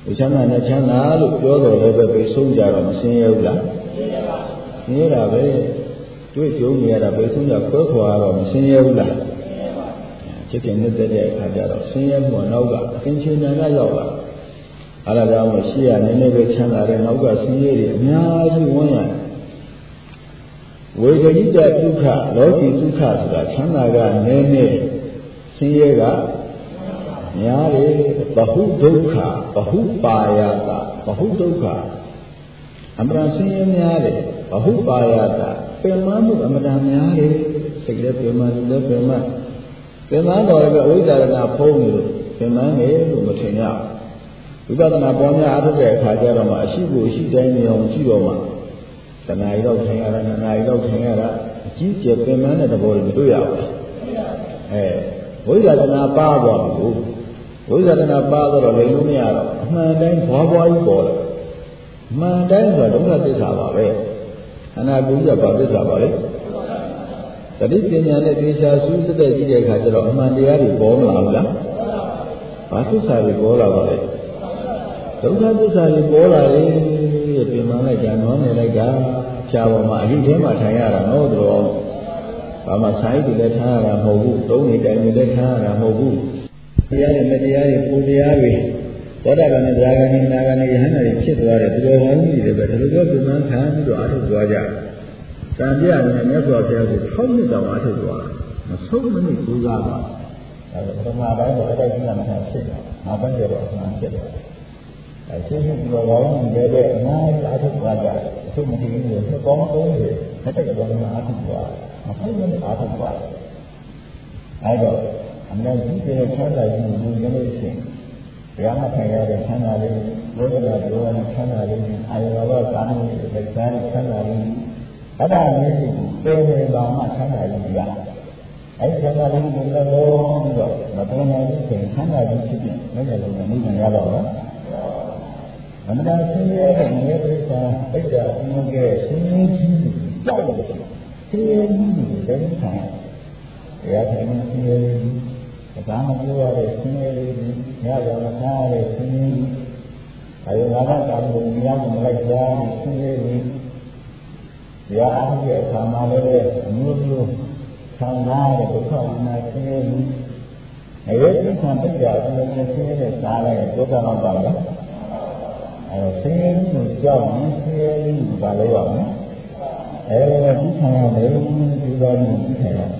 ချမ်းသာနဲ့ချမ်းသာလို့ပြောတော်လည်းပဲဆုံးကြတော့မဆင်းရဲဘူးလားဆင်းရဲတာပဲတွေ့ကြုံနေရတာပဲဆုံးကြခွဲခွာတော့မဆင်းရဲဘူးလားဖြစ်ဖြစ်နေတဲ့အခါကျတော့ဆင်းရဲမှုနောက်ကအင်ချင်းတန်ကရောက်လာအဲ့ဒါကြောင့်ရှိရနည်းနည်းပဲချမ်းသာတဲ့နောက်ကဆင်းရဲတွေအများကြီးဝန်းရဝေဒိတဒုက္ခလောကီဒုက္ခဆိုတာချမ်းသာကနည်းနည်းဆင်းရဲကများတယ်ဘဟုဒုက္ခဘဟုပါယတာဘဟုဒုက္ခအမှန်ဆင်းရဲများတယ်ဘဟုပါယတာပင်မမှုအမှန်များတယ်စိတ်လည်းပင်မလည်းပင်မတော့လည်းအဝိဇ္ဇာရဏဖုံးနေလို့ပင်မနေလို့မထင်ရဝိပဿနာပွားများအားထုတ်တဲ့အခါကျတော့မှအရှိကိုအရှိတိုင်းမြင်အောင်ကြည့်တော့မှတဏှာရီတော့ထင်ရတာနာရီတော့ထင်ရတာအကြီးကျယ်ပင်မတဲ့သဘောကိုတွေ့ရပါတယ်ဝိဇ္ဇာရဏပါသွားဘူးဝိဇ္ဇာရဏပါတော့လည်းလို့မရတော့အမှန်တိုင်းဘွားကြီးပေါ်လာအမှန်တိုင်းဆိုဒုက္ခသစ္စာပါပဲအနာကုသဘာသစ္စာပါလေတတိပညာနဲ့သေချာစူးစတဲ့ကြည့်တဲ့အခါကျတော့အမှန်တရားတွေပေါ်မလာဘူးလားဘာသစ္စာတွေပေါ်လာပါလဲဒုက္ခသစ္စာတွေပေါ်လာတယ်ပြင်မှလိုက်ကြနွားနေလိုက်တာဖြာပေါ်မှာအလိထဲမှာထိုင်ရတာနော်တို့ဘာမှဆိုင်တွေလည်းထားရတာမဟုတ်ဘူးသုံးနေတိုင်တွေလည်းထားရတာမဟုတ်ဘူးတရားတွေမတရားတွေပူတရားတွေသောတာပန်နဲ့ဇာဂန်နဲ့နာဂန်နဲ့ယဟန္တာတွေဖြစ်သွားတယ်သူတော်ကောင်းကြီးတွေပဲဒီလိုတော့ပြင်မှခံပြီးတော့အထုတ်သွားကြတန်ပြနဲ့မြတ်စွာဘုရားကို6နှစ်တောင်အထုတ်သွားမဆုံးမနစ်ကြိုးစားပါအဲပထမပိုင်းတော့အဲ့ဒါကြီးကမှဖြစ်တယ်နောက်ပိုင်းကျတော့အမှန်ဖြစ်တယ်အဲရှင်းရှင်းဒီလိုကောင်းနေတဲ့အများကြီးအထုတ်သွားကြအထုတ်မကြည့်ဘူးလို့ကောင်း30နဲ့တက်တော့မှအထုတ်သွားမဆုံးမနစ်အထုတ်သွားအဲတော့အများကြီးတဲ့ချမ်းသာခြင်းကိုရလို့ရှိရင်ဘုရားမှာထိုင်ရတဲ့ချမ်းသာလေးလောကဓာတ်ရောနဲ့ချမ်းသာလေးအာယဝကာမလေးစိတ်သားချမ်းသာလေးအဲ့ဒါမျိုးကိုပြန်ပြန်ပါမှချမ်းသာလေးရအဲ့ဒီချမ်းသာလေးကိုလည်းပြီးတော့မတော်နိုင်ဘူးဆိုရင်ချမ်းသာခြင်းဖြစ်ပြီးလည်းလည်းမနေရတော့ဘူးအမှန်တရားဆင်းရဲတဲ့နေရာပိဿာပိဿာအမှုကဲဆင်းရဲခြင်းကြောက်လို့ဆင်းရဲခြင်းကိုလည်းခံရတဲ့ဆင်းရဲဒါမှမပြောရတဲ့ဆင်းရဲလေးညရောမသားရတဲ့ဆင်းရဲအဲဒီငါးပါးတောင်ကိုမြင်မလိုက်ကြဆင်းရဲလေးတရားအားဖြင့်အခါမှာလည်းအမျိုးမျိုးခံစားရတဲ့ဒုက္ခဝိနာဆင်းရဲလေးအဲဒီခံပိတ်တာအလုံးနဲ့ဆင်းရဲတဲ့စားလိုက်ဒုက္ခတော့ပါလားအဲဆင်းရဲကိုကြောက်ရင်ဆင်းရဲကိုပါလို့ရမယ်အဲဒီခံရတယ်ဒီလိုမျိုးဒီခံရတယ်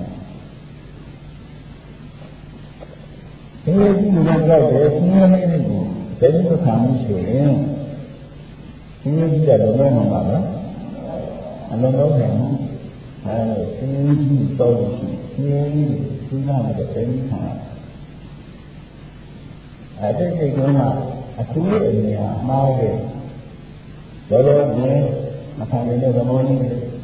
ဆင်းရဲကြီးကိုကြောက်တယ်ဆင်းရဲလေးကိုတကယ်လို့ခံမှုဆိုရင်ဆင်းရဲကြီးတဲ့လုံးဝမှာပါလားအလုံးလုံးနဲ့အဲဆင်းရဲကြီးတော့ရှိဆင်းရဲကြီးသူကလည်းတကယ်ခံအဲ့ဒီကိစ္စကအထူးအမြင်အမှားတယ်တော်တော်ကြီးမခံနိုင်တဲ့သဘောကြီး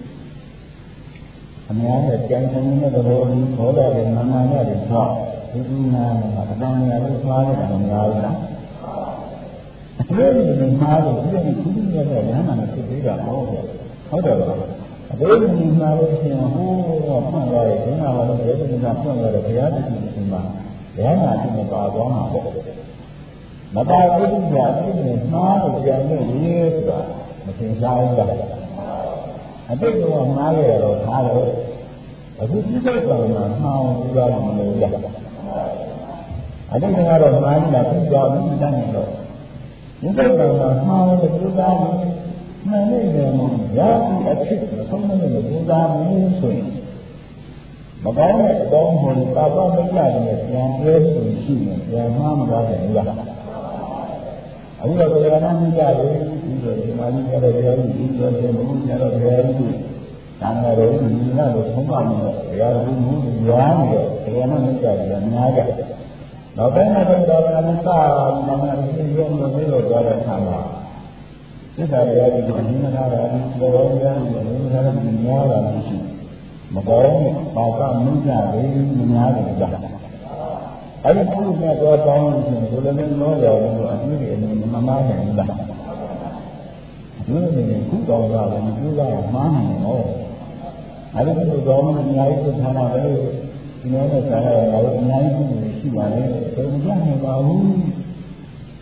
အများနဲ့ကြံစည်နေတဲ့သဘောကြီးဘောဓရဲ့မနာနဲ့တော့ဒီနာမှာအတန်ရလို့သွားနေတာမများဘူးလားအကျိုးကြီးမှားလို့ဒီလိုခုခုနဲ့တော့လမ်းမှာဖြစ်သေးတာဟုတ်တယ်ဟုတ်တယ်ပါအကျိုးကြီးမှားလို့ရှင်ဟိုးတော့မှန်ရတယ်ဒီမှာတော့ဒီလိုကမှန်ရတယ်ဘုရားတည်ရှိမှာဘုရားနာရှိမပါသွားမှာပေါ့မပါဘူးကအဲ့ဒီမှားလို့ကြံလို့ရေးဆိုတာမသင်စားဘူးလားအတိတ်ကမှားရတော့ထားတယ်အခုဒီစိတ်ကောင်မှာမှားဘူးလားမလို့ရအတိတ်ကတော့မှားနေတာပြကြောင်းဒီတိုင်းတော့ဒီစိတ်ကောင်မှာမှားလို့ပြသားတယ်မှန်နေတယ်ရာအဖြစ်ဆုံးမလို့ပြသားမှုဆိုရင်မကောင်းတဲ့အပေါင်းဟောတာပါမိတ်လာတဲ့ပြန်ပြောဆိုရှိရင်ပြန်မှားမသွားတယ်လားအခုတော့ဘယ်မှာမှမကြဘူးဒီလိုဒီမှာကြီးကတော့ဘယ်လိုဒီလိုဆိုမဟုတ်ကြတော့ဘယ်လိုဒါမှတော့ဒီနာတော့ဆုံးပါမယ်ဘယ်လိုမှုညာနေတော့ဘယ်မှာမှမကြဘူးများကြနောက်ပိုင်းမှာတော့ဒါကလည်းစာမှန်မှန်ပြီးရုံးလို့လို့ပြောတဲ့အခါမှာသစ္စာတရားဒီအင်းနာတာဒီဘောရောဒီလိုမျိုးလည်းများတာမရှိမကောင်းဘာကမင်းကြဘူးများတယ်ကြာအဲ့ဒီပုဂ္ဂိုလ်ကတော့တောင်းလို့ရှိရင်ဘယ်လိုမျိုးလို့ရောလို့အကျိုးတွေအနေနဲ့မမှားနိုင်ဘူးလားဒီလိုမျိုးခုတော်ကလည်းဒီလိုကမှားနိုင်တော့အဲ့ဒီလိုတော်မှအများကြီးသထားတာပဲဒီလိုနဲ့စားရတာလည်းအများကြီးရှိပါလေဘယ်လိုကြနိုင်ပါဘူး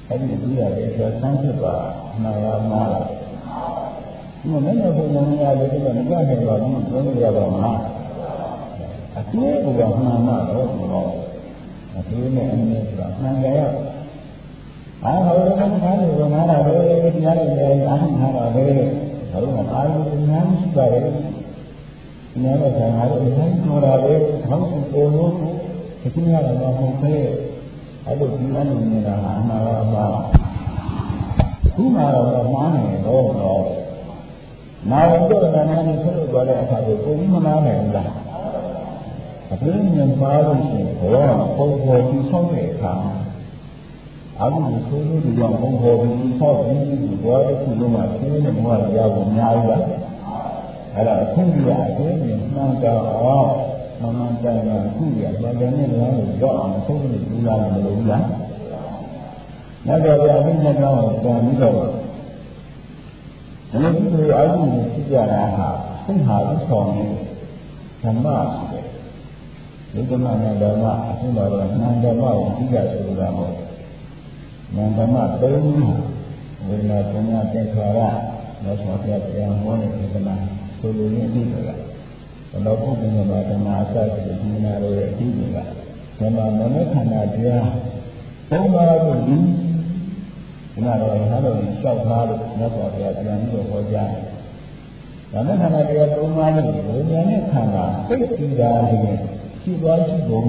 အဲ့ဒီကြည့်ရတယ်ဆိုဆန်းဖြစ်ပါမှားလားမှားလားဒီမှာလည်းဘုရားလည်းဒီကနေ့ကတော့ပြောလို့ရပါမှာအကျိုးကမှန်မှာတော့ဒီတော့အကျိုးနဲ့အမြဲဆိုတာမှန်ကြရအားဟောလည်းခံလို့နားတာပဲတရားတွေလည်းအားထုတ်ထားတာပဲဒါတော့အားလုံးအများကြီးရှိပါတယ်ဒီနေ့တော့ဆရာတို့အများကြီးပြောတာပဲဟောစုပေါ်လို့ဒီကနေ့ကတော့မဟုတ်သေးအဲ့လိုဒီလိုနေတာအမှားပါခုမှတော့မှားနေတော့နာရတော့နာနေဆက်လို့ပြောတဲ့အခါကိုပုံမနာနိုင်ဘူးလားအပြင်းညံပါလို့ရှိရင်ဘောပုံပေါ်ပြီးဆောက်တဲ့အခါအခုဆိုလို့ဒီကြောင့်ပုံပေါ်ပြီးဆောက်ပြီးဘောတစ်ခုလုံးမှာဆင်းရဲဘဝရဖို့အများကြီးပါအဲ့ဒါအခုဒီကအပြင်းညံမှန်တော့မှန်တိုင်တာခုရပြန်ပြန်နဲ့လည်းတော့အောင်ဆုံးလို့ယူလာတယ်မလို့ဘူးလားမြတ်စွာဘုရားအင်းမြတ်ကောင်းကိုပြန်ပြီးတော့ဒီလိုမျိုးအာဟုကိုသိကြတာဟာသိဟာဥဆောင်နေဓမ္မရှိတယ်ဒီဓမ္မနဲ့ဓမ္မအခုတော့နန္ဓမ္မကိုသိကြဆိုတာမဟုတ်နန္ဓမ္မသုံးခုဝိညာဉ်ပညာသင်္ခါရလောကပြတရားဟောတဲ့ဓမ္မဆိုလိုရင်းသိကြတာဘလောကုပ္ပညဓမ္မအစရှိတဲ့ဒီနာတို့ရဲ့အပြီးတွေကဓမ္မမနခန္ဓာတရားသုံးပါးကိုဒီနာတော်ရဟန်းတော်ကြီးလျှောက်ထားလို့မြတ်စွာဘုရားပြန်ပြီးတော့ဟောကြားတယ်။ဒါနဲ့ခန္ဓာတရားသုံးပါးလို့ဝိညာဉ်နဲ့ခန္ဓာသိသိတာလည်းရှိသွားရှိကုန်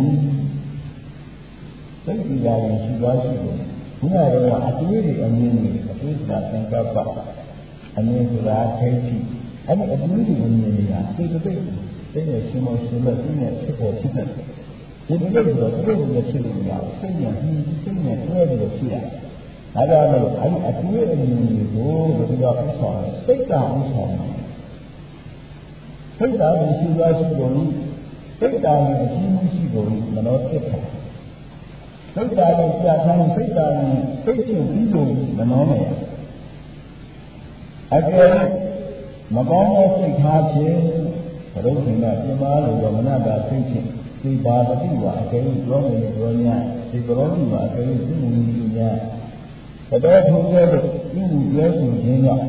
သိသိတာလည်းရှိသွားရှိကုန်ဘုရားတော်ကအတွေ့အကြုံအမြင်တွေအတွေ့အကြုံသင်္ကပ္ပအမြင်ဆိုတာသိသိအဲ့ဒီအတွေ့အကြုံအမြင်တွေကသိသိသိနေရှင်မောရှင်လို့သိနေဖြစ်ပေါ်ဖြစ်တယ်။ဒီလိုဆိုတော့ဒီလိုဖြစ်နေတာသိနေသိနေတွဲပြီးဖြစ်ရတယ်။ဒါကြောင့်မို့အဲ့ဒီအတွေ့အကြုံတွေကိုဒီလိုဥဆောင်စိတ်ကဥဆောင်စိတ်ဓာတ်ကိုရှိသွားရှိကုန်စိတ်ဓာတ်ကိုအရှိမရှိကုန်မနောဖြစ်တာစိတ်ဓာတ်ကိုကြာထားစိတ်ဓာတ်ကိုစိတ်ချင်းပြီးကုန်မနောနဲ့အကယ်မကောင်းတဲ့စိတ်ထားခြင်းဘုရုပ်ရှင်ကပြမလို့တော့မနတာစိတ်ချင်းဒီပါပတိဝအကယ်ပြောနေပြော냐ဒီပရောတိဝအကယ်သိမှုကြီး냐ဘယ်တော့ထုံးတဲ့ပြုမှုပြောဆိုခြင်းကြောင့်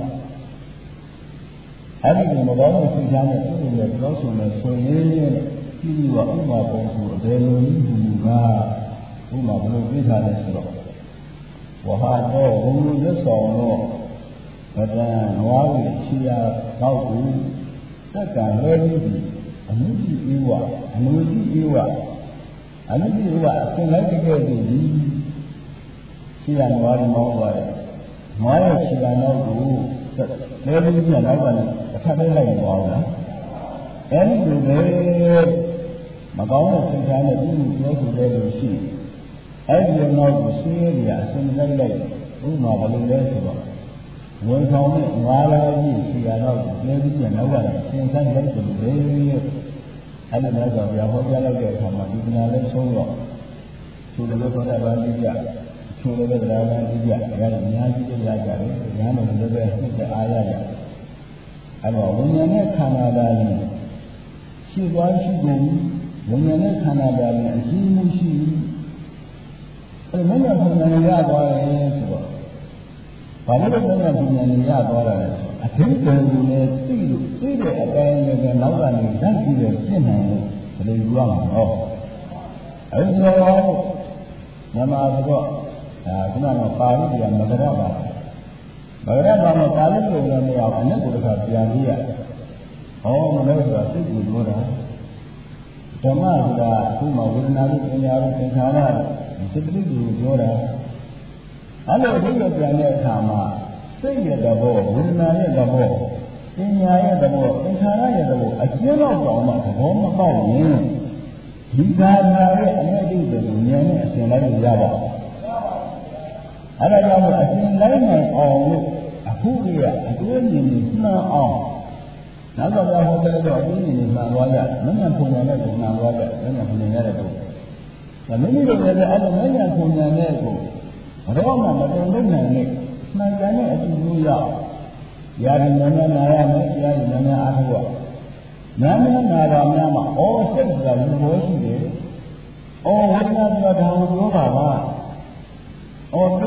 အဲ့ဒီမကောင်းတဲ့စိတ်ထားနဲ့ပြုမှုနဲ့ပြောဆိုနေဆိုရင်ဒီလိုကဥပမာပုံစံအဘယ်လိုနည်းဟူမူကားဥပမာဘယ်လိုပြထားလဲဆိုတော့ဝဟာတော့ဘုံလူရွတ်ဆောင်တော့ဗဒံဝါဝိချီယာတော့ဘူးသက်ကလွဲပြီးအမှုရှိဧဝအမှုရှိဧဝအမှုရှိဧဝအစဉ်လိုက်ကြည့်ကြည့်ခြေရနွားမောင်းသွားတယ်။နွားရဲ့ခြေရနောက်ကိုလဲပြီးပြန်နောက်ကနေတစ်ခါတည်းလိုက်သွားတာ။အဲဒီလိုပဲမကောင်းတဲ့စိတ်ထားနဲ့ပြုပြောဆိုတဲ့လူရှိအဲဒီနောက်ကိုရှင်းရည်အစဉ်လိုက်လိုက်ဥမာဘယ်လိုလဲဆိုတော့ဝန်ဆောင်နဲ့ငါးလာကြီးခြေရနောက်ကိုလဲပြီးပြန်နောက်ကနေအစဉ်ဆိုင်လိုက်ဆိုလို့အဲဒီလိုဆိုပြဟောပြလိုက်တဲ့အခါမှာဒီကနာလေးဆုံးတော့သူတို့လည်းခေါ်တဲ့ဗာလိပြချိုးလည်းတရားမှန်ကြည့်ကြ။ဒါကအများကြီးရကြတယ်။ဉာဏ်တော်လည်းပဲသိတဲ့အားရတယ်။အဲ့တော့ဝိညာဉ်နဲ့ခန္ဓာဓာတ်နဲ့ရှိသွားရှိကုန်ဝိညာဉ်နဲ့ခန္ဓာဓာတ်နဲ့အရှိမှုရှိအဲ့မညာပညာရသွားတယ်ဆိုတော့ဘာလို့မညာပညာရသွားတာလဲအထင်တယ်ကိုလည်းသိတဲ့အတိုင်းလည်းနောက်ကနေဇက်ပြီးတော့ပြင့်နိုင်လို့ဘယ်လိုယူရမှာလဲ။အဲ့ဒီတော့နမဆိုတော့ခုနကပါဠိပြန်မကရပါမကရပါမှာပါဠိလိုလည်းမရဘူးအနက်ကိုတစ်ခါပြန်ပြီးရဟောမလို့ဆိုတာစိတ်ကိုပြောတာဓမ္မဆိုတာအခုမှဝေဒနာလို့ပညာလို့သင်္ခါရစိတ်တိကိုပြောတာအဲ့လိုအဓိပ္ပာယ်ပြန်တဲ့အခါမှာစိတ်ရဲ့သဘောဝေဒနာရဲ့သဘောပညာရဲ့သဘောသင်္ခါရရဲ့သဘောအကျဉ်းတော့တောင်မှသဘောမပေါက်ရင်ဒီသာနာရဲ့အနက်အဓိပ္ပာယ်ကိုဉာဏ်နဲ့အရှင်လိုက်လို့ရပါအဲ့ဒါကြောင့်အရှင်လိုက်နိုင်အောင်လို့အခုကြီးကအတွေ့အကြုံကိုမှန်အောင်နောက်တော့ဟောတဲ့တော့အတွေ့အကြုံကိုမှန်သွားကြမဉ္ဇဉ်ပုံညာနဲ့ကိုမှန်သွားကြမဉ္ဇဉ်ပုံညာတဲ့ကိုဒါမိမိတို့လည်းအဲ့လိုမဉ္ဇဉ်ပုံညာနဲ့ကိုတော့မှမတုံ့ပြန်နိုင်နဲ့မှန်ကန်တဲ့အတူတူရောက်ရာဇဝင်နဲ့နာရမယ်တရားတွေနဲ့အားထုတ်ရနာမနာပါများမှာဩစိတ်ဆိုတာလူဘောရှိတယ်ဩဝိညာဉ်ဆိုတာဒါကိုပြောပါလားဩပ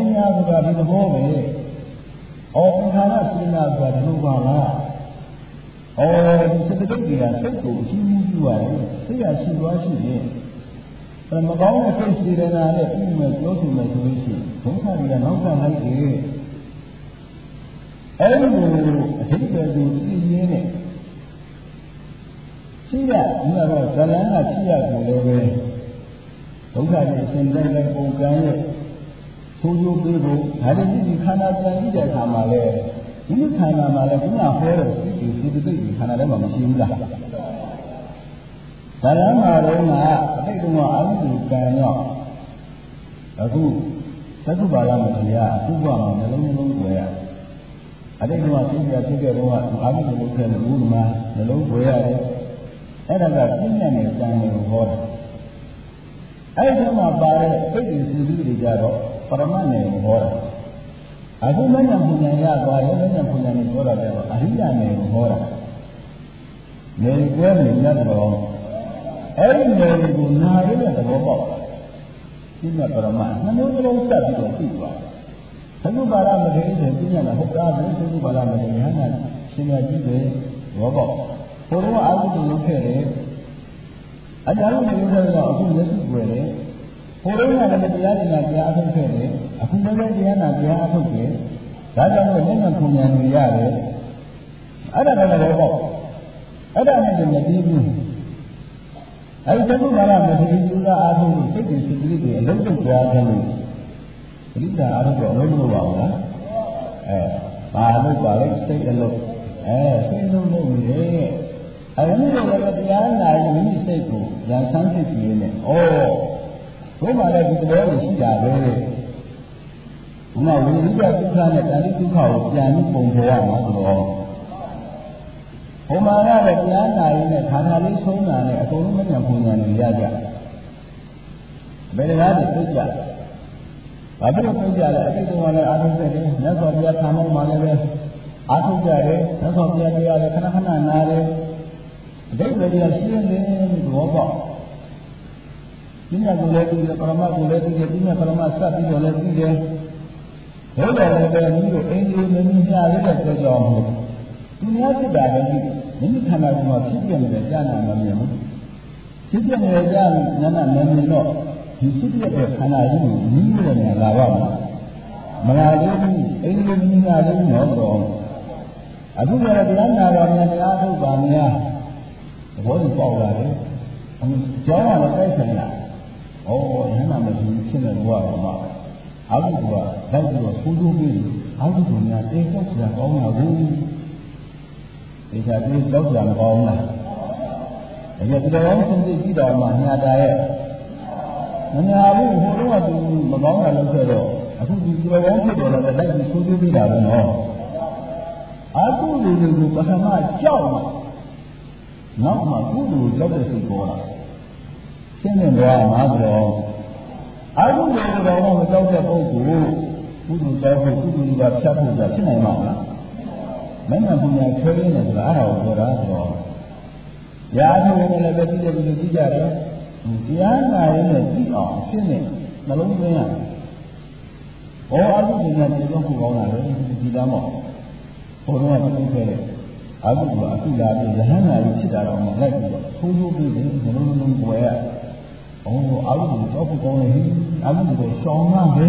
ညာဆိုတာဒီသဘောပဲဩသင်္ခါရစိညာဆိုတာဒီလိုပါလားဒီစိတ်တုတ်တွေကစိတ်ကိုအချင်းချင်းပြုရတယ်စိတ်ရရှိသွားရှိရင်မကောင်းတဲ့စိတ်စီရနာနဲ့ပြုမယ်ပြောဆိုမယ်ဆိုလို့ရှိရင်ဒုက္ခတွေကနောက်ဆက်လိုက်တယ်အဲ့ဒီလိုအဓိပ္ပာယ်ကိုသိရင်းနဲ့ရှိရဒီကတော့ဇလန်းကရှိရကိုလည်းပဲဒုက္ခတွေအစဉ်တိုင်းတိုင်းပုံကံရဲ့ဆိုးကျိုးပေးဖို့ဒါတွေဒီခန္ဓာပြန်ပြီးတဲ့အခါမှာလေဒီခန္ဓာမှာလည်းခုနဟောတဲ့ဒီတိခန္ဓာထဲမှာမရှိဘူးလားဇလန်းမှာတော့ကအတိတ်ကအာရုံကံတော့အခုသက္ကုပါဠမတရားအခုကမှနှလုံးကိုယ်ရအတိတ်ကသိကြဖြစ်တဲ့တော့အာရုံကိုယ်နဲ့ဘုရားမှာနှလုံးကိုယ်ရတယ်အဲ့ဒါကပြည့်ညတ်နဲ့ကံကိုဟောတယ်အဲ့ဒီမှာပါတဲ့စိတ်တွေစုစုတွေကြတော့ပရမတ်နယ်ကိုဟောတာအခုမဉ္ဇဉ်ပူဇဉ်ရသွားရောမဉ္ဇဉ်ပူဇဉ်နဲ့ပြောတာကြတော့အရိယာနယ်ကိုဟောတာနယ်ကွဲနေရတော့အဲ့ဒီနယ်ကိုနာရတဲ့သဘောပေါက်ပြည့်ညတ်ပရမတ်နှမျိုးစလုံးစပ်ပြီးတော့သိသွားတယ်သက္ကုပါဠမထေရဆိုပြည့်ညတ်ကဟုတ်တာပဲသက္ကုပါဠမထေရဟန္တာရှင်ရကြီးပဲသဘောပေါက်ဘုရားအာဟုတုလုပ်ခဲ့တယ်အကြမ်းကိုပြောတော့အခုလက်ရှိွယ်တယ်ဘုရားကလည်းတရားနာတရားအထုတ်ခဲ့တယ်အခုလည်းတရားနာတရားအထုတ်တယ်ဒါကြောင့်မို့မျက်နှာပုံညာတွေရတယ်အဲ့ဒါလည်းတော့ပေါ့အဲ့ဒါနဲ့မပြီးဘူးအဲ့ဒီသက္ကုပါဠမထေရကြီးကအာထုစိတ်တွေစိတ်ကလေးတွေအလုံးစုံကြားတယ်လို့ပရိသတ်အားတော့အလုံးမလို့ပါဘူးလားဘာလို့ပါလဲစိတ်အလုံးစိတ်လုံးလို့လေအဲဒီလိုလည်းတရားနာရင်မိမိစိတ်ကိုဉာဏ်ဆန်းစစ်ကြည့်နေဩဘုရားလည်းဒီသဘောကိုရှိတာပဲဘုရားဝိရိယဒုက္ခနဲ့တာရိဒုက္ခကိုပြန်ပြီးပုံဖော်ရမှာဆိုတော့ဘုရားကလည်းတရားနာရင်လည်းခန္ဓာလေးဆုံးတာနဲ့အကုန်လုံးမဉဏ်ပုံဉာဏ်တွေရကြဘယ်တရားတွေသိကြဘာဖြစ်လို့သိကြလဲအတိတ်ကလည်းအာထုံးခဲ့တယ်မြတ်စွာဘုရားခံမောင်းမှလည်းပဲအာထုံးကြတယ်မြတ်စွာဘုရားတရားလည်းခဏခဏနာတယ်အတိတ်ကလည်းရှင်းနေဘောပေါက်ဒီညကိုလည်းဒီပရမတ်ကိုလည်းဒီညပရမတ်စပ်ပြီးတော့လည်းပြီးတယ်ဘုရားလည်းပဲမိတို့အင်းကြီးမင်းကြီးကြားရတဲ့ကြောကြောင့်ဒီများဖြစ်တာလည်းမိမိခန္ဓာကိုယ်မှာဖြစ်ပြနေတဲ့ကြားနာမမြင်ဘူးဖြစ်ပြနေတဲ့ကြားနာနာမမြင်တော့ဒီဖြစ်ပြတဲ့ခန္ဓာကြီးကိုမိမိရဲ့ညာလာပါမလားသေးဘူးအင်းကြီးမင်းကြီးလည်းတော့တော့အခုကျတော့တရားနာတော်များတရားထုတ်ပါများသဘောကိုပေါက်လာတယ်ကျောင်းကလည်းတိုက်ဆိုင်လာဩရဟန္တာမကြီးဖြစ်နေဘဝကမှအာဟုကလိုက်ပြီးတော့ဆူးပြီးအာဟုကများတေချောက်ကြကောင်းလာဘူးတေချာပြီးကြောက်ကြမကောင်းလားဒါကြတော်ဆင်းသိပြီးတော့မှညာတာရဲ့မညာဘူးဟိုတော့သူမကောင်းတာလုပ်ခဲ့တော့အခုဒီတော်ဖြစ်တော့လည်းလိုက်ပြီးဆူးပြီးတာပဲနော်အာဟုတွေကိုပထမကြောက်နောက်မှကုသိုလ်ကြောက်တဲ့စိတ်ပေါ်လာရှင်းနေတော့မှာဆိုတော့အာဟုတွေကတော့မကြောက်တဲ့ပုဂ္ဂိုလ်ကုသိုလ်ကြောက်ဖို့ကုသိုလ်ကဖြတ်ဖို့ဖြစ်နိုင်မှာလားမင်းကဘုရားခဲရင်းနေဆိုတာအဲ့ဒါကိုပြောတာဆိုတော့ရာထုံနဲ့လည်းပဲသိတယ်ပြီးကြတယ်တရားနာရင်းနဲ့သိအောင်ရှင်းနေနှလုံးသွင်းရတယ်အာဟုတွေနဲ့ပြောဖို့ကောင်းတာလေဒီသားမော့ဘုရားကပြောခဲ့တယ်အာဟုကအခုလာပြီးရဟန္တာကြီးဖြစ်တာတော့မလိုက်ဘူးတော့ထိုးထိုးပြီးနှလုံးလုံးပွယ်ရအာဟုကိုကြောက်ဖို့ကောင်းတယ်အာဟုကိုရှောင်မှပဲ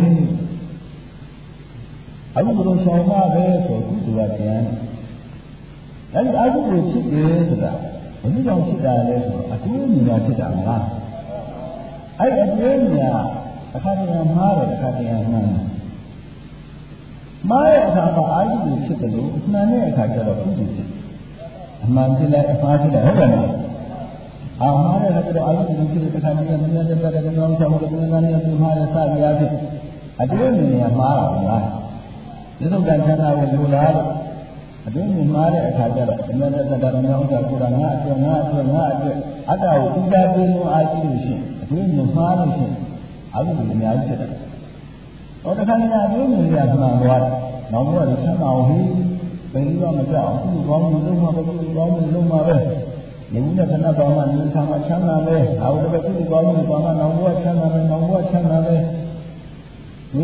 အာဟုကိုရှောင်မှပဲဆိုကုသိုလ်ကတရားအဲဒီအာဟုကိုဖြစ်တယ်ဆိုတာဘယ်လိုကြောင့်ဖြစ်တာလဲဆိုတော့အကျိုးမြင်တာဖြစ်တာမလားအဲဒီအကျိုးမြင်အခါတည်းမှားတယ်အခါတည်းမှန်တယ်မားတဲ့အခါမှာအာဟုကိုဖြစ်တယ်လို့မှန်တဲ့အခါကျတော့ကုသိုလ်ဖြစ်အမှန်ဖြစ်လိုက်အမှားဖြစ်လိုက်ဟုတ်တယ်မလားအာမှားတဲ့အခါကျတော့အာဟုကိုဖြစ်တဲ့အခါမှာမြင်တဲ့တဲ့ကြောင့်ဆောင်းတဲ့ဉာဏ်နဲ့ပြမှားတဲ့စသည်အားဖြင့်အကျိုးမြင်ရမှားတာမလားဒီလိုကံချမ်းသာကိုလူလားအတွင်းမြင်မှားတဲ့အခါကျတော့အမှန်တရားတရားများဥစ္စာကိုယ်ကငါအတွက်အတ္တကိုဥဒါပေးလို့အားရှိလို့ရှိရင်အတွင်းမြင်မှားလို့ရှိရင်အာဟုကိုအများကြီးဖြစ်တယ်ဟောတခါညာအတွင်းမြင်ရမှန်သွားတယ်နောက်တော့ဒီဆမ်းအောင်ဟိဘယ်လိုမှမကြောက်ဘူးကောင်းမှုလုံးမှာပဲကောင်းမှုလုံးမှာပဲဒီဦးနဲ့ခဏပေါင်းမှဒီဆမ်းမှာချမ်းသာပဲအာဟုလည်းကုသိုလ်ကောင်းမှုပေါင်းမှနောက်ဘဝချမ်းသာပဲနောက်ဘဝချမ်းသာပဲဒီညာ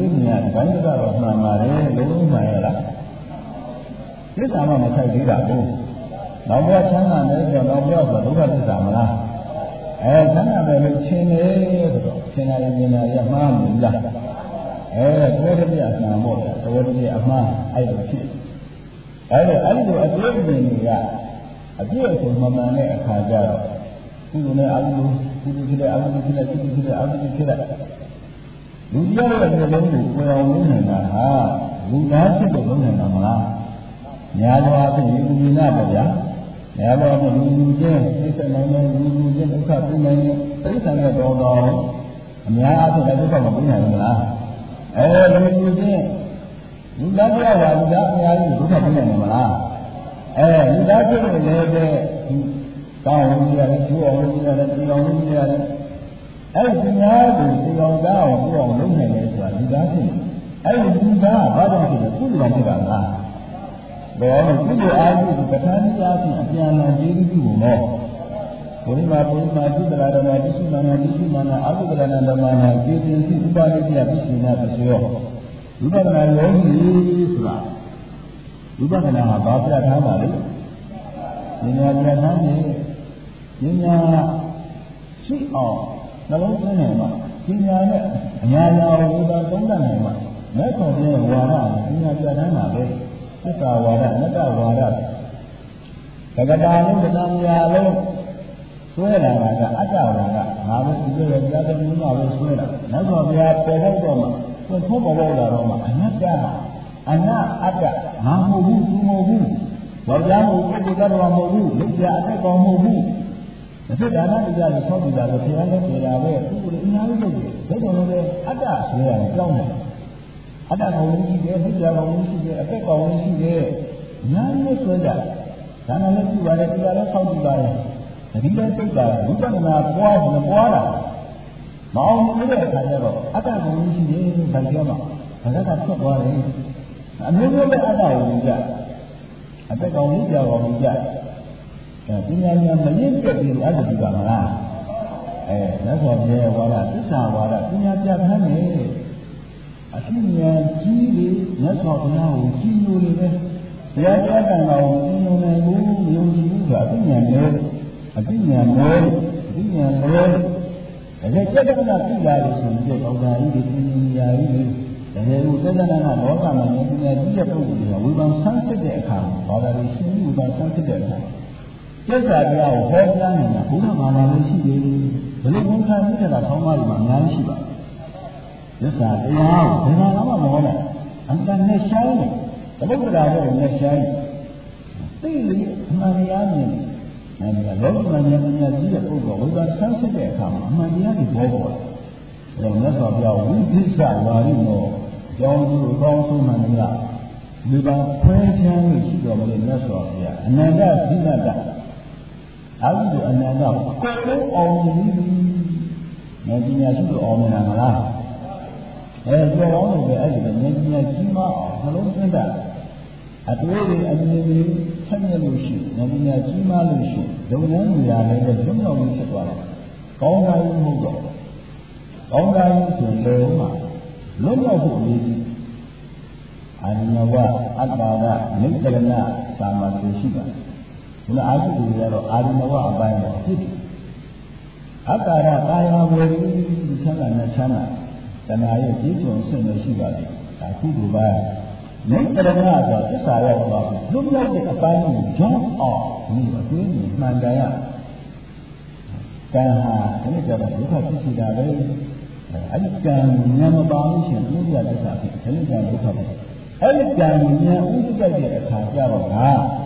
ဘာလို့တော့မှန်ပါတယ်လုံးမှန်ရလားသစ္စာမှမဆိုင်သေးတာဘူးနောက်ဘက်ချမ်းသာတယ်ဆိုတော့နောက်ဘက်ဆိုဒုက္ခသစ္စာမလားချမ်းသာတယ်လို့ရှင်းနေဆိုတော့ရှင်းလာရင်မြင်လာရမှားမလားသဘောတည်းအမှန်ပေါ့သဘောတည်းအမှန်အဲ့လိုဖြစ်အဲ့လိုအကျိုးအမြင်တွေကအပြည့်အစုံမှန်မှန်တဲ့အခါကျတော့ကုသိုလ်နဲ့အကုသိုလ်ကုသိုလ်ဖြစ်တဲ့အကုသိုလ်ဖြစ်တဲ့ကုသိုလ်ဖြစ်တဲ့အကုသိုလ်ဖြစ်တဲ့လူပြောတဲ့မျိုးလုံးကိုကိုယ်အောင်လုပ်နေတာဟာလူသားဖြစ်လို့လုပ်နေတာမလားညာတော်အဖြစ်ဒီကုနာပေါ့ဗျာညာတော်အဖြစ်လူချင်းသိစနိုင်တဲ့လူချင်းဒုက္ခပြနိုင်တဲ့သိစံတဲ့တော်တော်အများအားဖြင့်ဒုက္ခမပြနိုင်ဘူးလားလူချင်းလူသားပြောတာလူသားအများကြီးဒုက္ခပြနိုင်မှာမလားလူသားဖြစ်လို့လည်းပဲကောင်းဝင်ရတယ်ကျိုးအောင်ဝင်ရတယ်ဒီအောင်ဝင်ရတယ်အဲ့ဒီများကိုဒီအောင်ကောင်းအောင်ပြုအောင်လုပ်နိုင်တယ်ဆိုတာလူသားဖြစ်အဲ့ဒီလူသားဘာကြောင့်ဖြစ်လဲကုသိုလ်ဖြစ်တာလားဘယ်လိုကုသိုလ်အားဖြင့်ပဋ္ဌာန်းတရားဖြင့်အပြန်အလှန်ကျေးဇူးပြုဖို့ဘုရားပုရိမာတိတရာဓမ္မတိရှိမာနတိရှိမာနအဘိဓမ္မာဓမ္မနာကျေးဇူးရှိဥပါလိတိယပစ္စေနာပစ္စယောဝိပဿနာယောဂီဆိုတာဝိပဿနာဟာဘာပြထားပါလဲဉာဏ်ပြထားနေဉာဏ်ရှိအောင်နှလုံးသွင်းနိုင်မှာပညာနဲ့အများကြီးဝိပဿနာသုံးသပ်နိုင်မှာမဲ့ခေါ်တဲ့ဝါဒပညာပြထားမှာပဲသစ္စာဝါဒအနတ္တဝါဒသက္ကတာလုံးတရားများလုံးဆွဲလာတာကအတ္တဝါဒငါပဲဒီလိုပဲကြားတဲ့မျိုးမှာပဲဆွဲလာနောက်တော့ဘုရားပေါ်တော့တော့မှသွန်ထုတ်ပေါ်လာတော့မှအနတ္တအနအတ္တငါမဟုတ်ဘူးသူမဟုတ်ဘူးဘောကြမဟုတ်ဘူးပုဂ္ဂိုလ်တော်မဟုတ်ဘူးလူပြအတက်ကောင်မဟုတ်ဘူးအဖြစ်ဒါနတရားကိုဆောက်တည်တာလို့ဆရာလည်းပြောတာပဲသူ့ကိုအများကြီးလုပ်တယ်ဒါကြောင့်လည်းအတ္တဆွဲရတယ်ကြောင်းတယ်အတ္တကောင်ရှိတယ်လူပြကောင်ရှိတယ်အတက်ကောင်ရှိတယ်အများကြီးဆွဲကြဒါနလည်းပြုပါတယ်တရားလည်းဆောက်တည်ပါတယ်ဒီလိုသိတာဝိပဿနာပွားမပွားတာမအောင်လို့တဲ့အခါကျတော့အတ္တကောင်ရှိတယ်ဗာပြောမှာဘာသာကထွက်သွားတယ်အမျိုးမျိုးပဲအတ္တကိုကြအတက်ကောင်ကြီးကြောင်ကြပညာဉာဏ်မရင့်ပြည့်ပြီးအတ္တဒီပါမလားလက်တော်ပြဲဝါဒသစ္စာဝါဒပညာပြတ်ခမ်းနေအသိဉာဏ်ကြီးပြီးလက်တော်ဘုရားကိုကြီးညိုနေတယ်ဘုရားတရားတန်ခါကိုကြီးညိုနေဘူးယုံကြည်ဘူးဆိုတာအသိဉာဏ်နဲ့အသိဉာဏ်နဲ့အသိဉာဏ်နဲ့ဒါကြတဲ့ကနာသိလာလို့ဆိုရင်တော့ဒါကြီးဒီပညာကြီးတကယ်လို့သက္ကနာကလောကမှာဉာဏ်ပညာကြီးတဲ့ပုဂ္ဂိုလ်တွေကဝိပဿနာဆန်းစစ်တဲ့အခါဘာသာရေးရှင်းပြီးဝိပဿနာဆန်းစစ်တဲ့အခါသစ္စာတရားကိုဟောကြားနေတာဘုရားဘာသာလေးရှိတယ်ဘယ်လိုဘုရားမြတ်တာဆောင်းပါးမှာအများကြီးရှိပါသစ္စာတရားကိုဘယ်မှာမှမဟောနိုင်အမှန်နဲ့ရှားနေသမုဒ္ဒရာနဲ့နဲ့ရှားနေသိလေအမှန်တရားမြင်နေတယ်လောကမှာဉာဏ်ပညာကြီးတဲ့ပုဂ္ဂိုလ်ဝိပဿနာဆန်းစစ်တဲ့အခါမှာအမှန်တရားကိုဘောပေါ်တယ်မြတ်စွာဘုရားဝိသစ္စာဝါရိနောအကြောင်းကိုကောင်းဆုံးမှန်လားဒီပါခွဲခြားလို့ရှိတော်မလို့မြတ်စွာဘုရားအနန္တဇိနတအဲဒီလိုအနန္တကိုကိုယ်လုံးအောင်မြင်ပြီးဉာဏ်ပညာရှိလို့အောင်မြင်တာမလားကျော်အောင်လို့ပဲအဲ့ဒီဉာဏ်ပညာကြီးမအောင်နှလုံးသွင်းတာအတွေ့အကြုံအမြင်တွေဆက်မြလို့ရှိဉာဏ်ပညာကြီးမလို့ရှိဒုံနှံဉာဏ်လည်းလွတ်မြောက်ပြီးဖြစ်သွားတယ်ကောင်းတာကြီးမဟုတ်တော့ကောင်းတာကြီးဆိုလုံးမှာလွတ်မြောက်ဖို့အရေးကြီးအာရိနဝအတ္တာကနိစ္စရဏသာမန်ရှိပါတယ်ဒီလိုအာဟုတွေကတော့အာရိနဝအပိုင်းတော့ဖြစ်တယ်အတ္တာရကာယဝေဒီချမ်းသာနဲ့ချမ်းသာတဏှာရဲ့ပြည့်စုံဆင့်လို့ရှိပါတယ်ဒါကုသိုလ်ပါနိစ္စရဏဆိုတာသစ္စာရောက်သွားပြီလွတ်မြောက်တဲ့အပိုင်းကိုကြောင်းအောင်ဒီအတွင်းကိုမှန်တယ်ရကံဟာဒီနေ့ကျတော့ဒုက္ခဖြစ်စီတာပဲအဲ့ဒီကံဉာဏ်မပါလို့ရှိရင်ဒုက္ခသစ္စာဖြစ်ဒီနေ့ကျဒုက္ခဖြစ်အဲ့ဒီကံဉာဏ်ဥဒိတဲ့အခါကျတော့က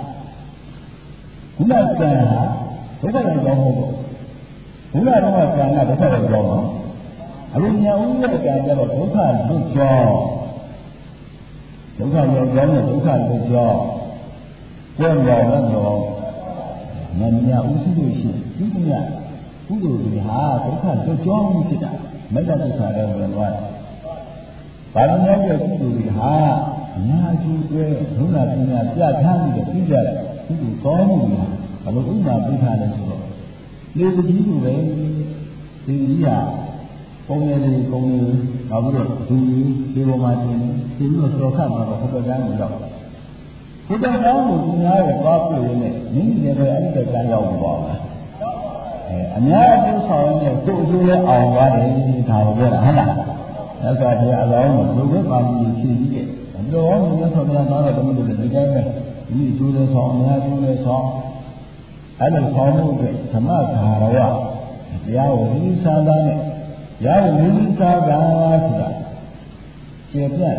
ခုနကံဟာဒုက္ခရဲ့ကြောင်းမဟုတ်ဘူးခုနကတော့ကံကဒုက္ခရဲ့ကြောင်းပါအလိုဉာဏ်ဥဒိတဲ့ကံကျတော့ဒုက္ခလွတ်ကြောင်းဒုက္ခရဲ့ကြောင်းနဲ့ဒုက္ခလွတ်ကြောင်းကျင့်တော်နဲ့တော့ဉာဏ်ဉာဏ်ဥရှိလို့ရှိဒီကနေ့ကုသိုလ်တွေဟာဒုက္ခလွတ်ကြောင်းဖြစ်တာမေတ္တာသစ္စာရဲ့ဝင်သွားတယ်။ဘာလို့လဲဆိုကုသိုလ်တွေဟာအများကြီးပဲဘုရားပညာပြထားပြီးတော့ပြီးကြတယ်ကုသိုလ်ကောင်းမှုတွေဘလို့ဥပမာပြထားလဲဆိုတော့လေကြီးတွေပဲဒီကြီးဟာပုံနေလေးနောက်ပြီးတော့ဒီပေါ်မှာတင်နေဒီလိုစောခတ်မှာတော့ဟိုဘက်ကန်းကိုရောက်ဒီဘက်ကန်းကိုသူများရဲ့သွားပြရင်းနဲ့မိမိလည်းပဲအဲ့ဒီဘက်ကန်းရောက်ပါဘူးအများအပြည့်ဆောင်ရင်းနဲ့ကိုယ်အကျိုးလဲအောင်သွားတယ်ဒါကိုပြောတာဟုတ်လားအဲ့ဒါဒီအလောင်းကိုဘုရားပါဠိဖြည့်ပြီးတယ်ဘယ်လိုမှမဆောက်ပြန်တော့တယ်ဘုရားဒီတိုင်းပဲဒီအကျိုးလဲဆောင်အများအကျိုးလဲဆောင်အဲ့လိုဆောင်မှုအတွက်ဓမ္မဂါရဝတရားကိုဝိသံသာနဲ့ရာဝိသံသာဆိုတာကျေပြတ်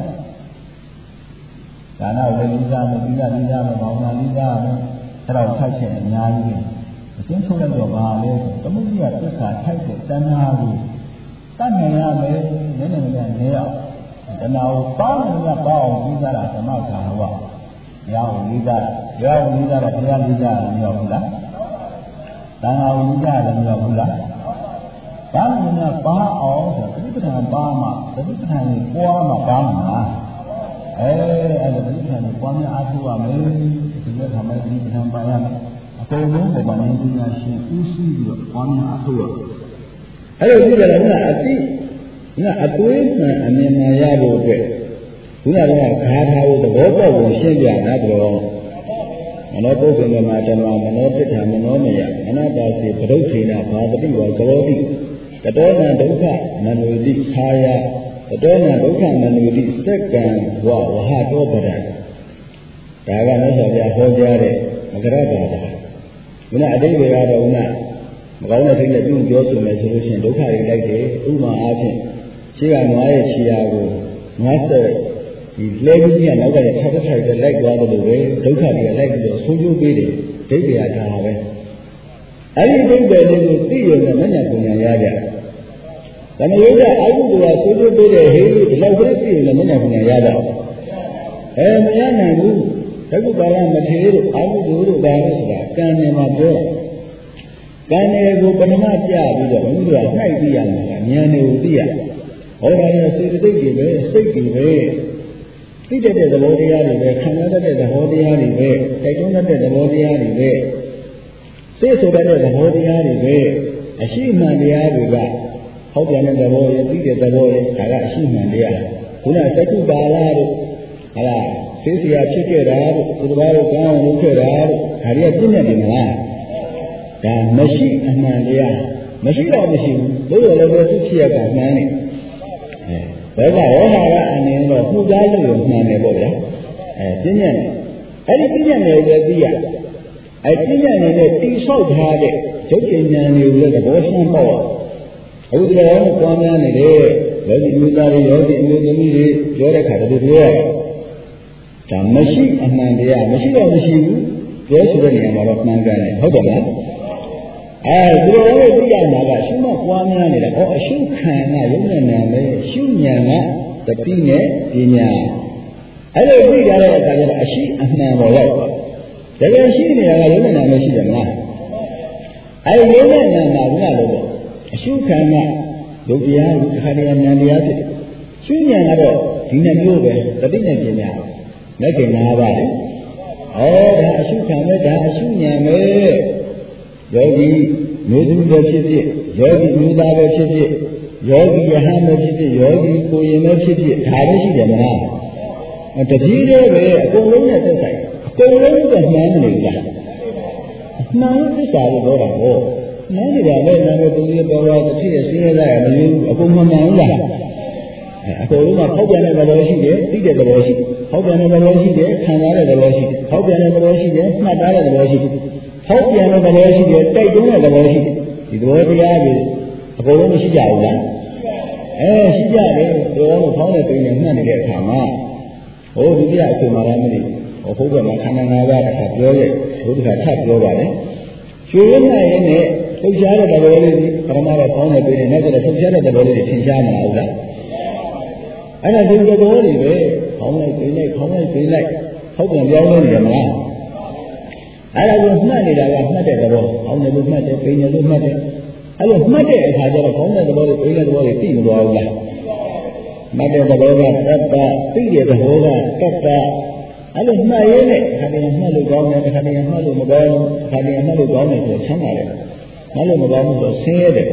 ဒါနဝိသံမသီလသီလမဘောင်နာသီလမအဲ့တော့ထိုက်ချက်အများကြီးအကျဉ်းချုပ်လိုက်တော့ပါလေသမုဒိယသစ္စာထိုက်တဲ့တဏှာကိုတတ်နိုင်ရမယ်နည်းနည်းနေရတဏှာကိုပေါင်းနေရပေါင်းပြီးသားတာဓမ္မဂါရဝရာဝိသံတော့ဘုရားလိကြမရောက်ဘူးလားတန်ခါဝိကြလည်းမရောက်ဘူးလားဘာမှမပါအောင်ဆိုသတိပဋ္ဌာန်ပါမှသတိပဋ္ဌာန်ကိုပွားမှပါမှာအဲ့ဒါသတိပဋ္ဌာန်ကိုပွားများအားထုတ်ရမယ်ဒီလိုခါမှသတိပဋ္ဌာန်ပါရမယ်အကုန်လုံးပုံမှန်ဉာဏ်ရှင်ဥရှိပြီးတော့ပွားများအားထုတ်ရမယ်အဲ့လိုကြည့်ကြတယ်ကအတိအသွေးမှန်အမြင်မှန်ရဖို့အတွက်ခုနကဂါထာကိုသဘောပေါက်ကိုရှင်းပြတာတော့မနောပုဂ္ဂိုလ်မှာဓမ္မမနောတိဋ္ဌာမနောမယအနာတာစေပရုဋ္ဌေနဘာတတိဝကရောတိတတောနဒုက္ခမနုတိခာယတတောနဒုက္ခမနုတိစက္ကံဝဝဟတောပဒံဒါကလည်းဆိုပြဟောကြားတဲ့မကရဘာသာခုနအတိတ်တွေကတော့ခုနမကောင်းတဲ့စိတ်နဲ့ပြုပြောဆိုမယ်ဆိုလို့ရှိရင်ဒုက္ခတွေလိုက်တယ်ဥပမာအားဖြင့်ရှေ့ကနွားရဲ့ခြေရာကိုနွားဆက်ဒီလဲကြီးကနောက်ကလည်းဆက်ဆက်ဆက်လိုက်သွားတယ်လို့ပဲဒုက္ခတွေကလိုက်ပြီးတော့ဆုံးကျိုးပေးတယ်ဒိဋ္ဌိရထားတာပဲအဲ့ဒီဒိဋ္ဌိတွေကိုသိရတဲ့မဉ္ဇဉ်ပညာရကြတဏှိကအကုသိုလ်ကဆုံးကျိုးပေးတဲ့ဟေးဒီလောက်ပဲသိရတဲ့မဉ္ဇဉ်ပညာရကြမရနိုင်ဘူးသက္ကုပါရမထေရတို့အကုသိုလ်တို့ဘာလို့ဆိုတာကံနေမှာပြောကံတွေကိုပထမပြပြီးတော့ဘုရားနှိုက်ပြရမှာကဉာဏ်တွေကိုသိရဟောတာလည်းစေတသိက်တွေပဲစိတ်တွေပဲသိတဲ့သဘောတရားတွေပဲခံရတဲ့သဘောတရားတွေပဲတိုက်တွန်းတဲ့သဘောတရားတွေပဲသိဆိုတဲ့သဘောတရားတွေပဲအရှိမှန်တရားတွေကဟောပြန်တဲ့သဘောရဲ့သိတဲ့သဘောရဲ့ဒါကအရှိမှန်တရားခုနသက္ကုပါဠတို့ဟာလားသိစရာဖြစ်ခဲ့တာတို့သူတော်တို့ကောင်းအောင်လုပ်ခဲ့တာတို့ဒါတွေကပြည့်နေတယ်မလားဒါမရှိအမှန်တရားမရှိတော့မရှိဘူးလို့လည်းပဲသူဖြစ်ရတာမှန်တယ်ဘောကရောဟာကအနေနဲ့တော့ပူဇော်လို့မှန်တယ်ပေါ့ဗျာပြည့်ညက်အဲ့ဒီပြည့်ညက်နယ်ပဲသိရအဲ့ပြည့်ညက်နယ်နဲ့တိဆောက်ထားတဲ့ရုပ်ဉာဏ်တွေကိုလည်းသဘောရှင်းပေါ့အခုဒီလိုပွားများနေတဲ့ယောဂီမျိုးသားတွေယောဂီမျိုးသမီးတွေပြောတဲ့ခါတည်းပြောရဒါမရှိအမှန်တရားမရှိတော့မရှိဘူးပြောဆိုတဲ့နေရာမှာတော့မှန်ကန်တယ်ဟုတ်တယ်လားဒီလိုလေးသိရမှာကရှုမှတ်ပွားများနေတာအရှုခံကယုံနဲ့နာပဲရှုဉာဏ်ကတတိနဲ့ပညာအဲ့လိုသိရတဲ့အခါကျတော့အရှိအမှန်ပေါ်ရောက်တကယ်ရှိနေတာကယုံနဲ့နာမရှိတယ်မလားအဲ့ဒီယုံနဲ့နာမှာဘုရားလို့ပေါ့အရှုခံကဒုတရားဒုက္ခတရားဉာဏ်တရားဖြစ်တယ်ရှုဉာဏ်ကတော့ဒီနှစ်မျိုးပဲတတိနဲ့ပညာလက်ကျင်၅ပါးလေဒါအရှုခံပဲဒါအရှုဉာဏ်ပဲယောဂီမျိုးသမီးပဲဖြစ်ဖြစ်ယောဂီမျိုးသားပဲဖြစ်ဖြစ်ယောဂီယဟန်ပဲဖြစ်ဖြစ်ယောဂီကိုရင်ပဲဖြစ်ဖြစ်ဒါပဲရှိတယ်မလားတတိတည်းပဲအကုန်လုံးနဲ့သက်ဆိုင်အကုန်လုံးကမှန်းနေကြမှန်သစ္စာလို့ပြောတာပေါ့မှန်းနေတာပဲနာမည်သူကြီးပေါ်တော့တစ်ချက်ဆင်းရဲလာရမလို့အကုန်မှန်မှန်လားအကုန်လုံးကဖောက်ပြန်တဲ့သဘောရှိတယ်သိတဲ့သဘောရှိဖောက်ပြန်တဲ့သဘောရှိတယ်ခံစားတဲ့သဘောရှိတယ်ဖောက်ပြန်တဲ့သဘောရှိတယ်မှတ်သားတဲ့သဘောရှိတယ်ဖောက်ပြန်တဲ့သဘောရှိတယ်တိုက်တွန်းတဲ့သဘောရှိတယ်ဒီသဘောတရားတွေအကုန်လုံးမရှိကြဘူးလားရှိကြတယ်တော်တော်ဖောင်းတဲ့ပိန်နဲ့မှတ်နေတဲ့အခါမှာဒုတိယအချိန်မှာလည်းမသိဘုရားမှာခန္ဓာ၅ပါးတစ်ခါပြောရဲ့ဘုရားထပ်ပြောပါလေရွှေရင်းနဲ့နဲ့ထုတ်ရှားတဲ့သဘောလေးပရမတော့ဖောင်းတဲ့ပိန်နဲ့နောက်တော့ထုတ်ရှားတဲ့သဘောလေးထင်ရှားမလားဟုတ်လားအဲ့ဒါဒီသဘောတွေပဲဖောင်းလိုက်ပိန်လိုက်ဖောင်းလိုက်ပိန်လိုက်ဖောက်ပြန်ပြောင်းလို့နေတယ်မလားအဲ့ဒါကိုမှတ်နေတာကမှတ်တဲ့သဘော။အောင်းတယ်လို့မှတ်တယ်၊ပိန်တယ်လို့မှတ်တယ်။အဲ့လိုမှတ်တဲ့အခါကျတော့ခေါင်းတဲ့သဘောတွေပိန်တဲ့သဘောတွေသိမသွားဘူးလား။မှတ်တဲ့သဘောကတတ္တသိတဲ့သဘောကတတ္တအဲ့လိုမှတ်ရင်းနဲ့ခါတည်းမှတ်လို့ကောင်းတယ်ခါတည်းမှတ်လို့မကောင်းဘူးခါတည်းမှတ်လို့ကောင်းတယ်ဆိုချမ်းသာတယ်။မှတ်လို့မကောင်းဘူးဆိုဆင်းရဲတယ်။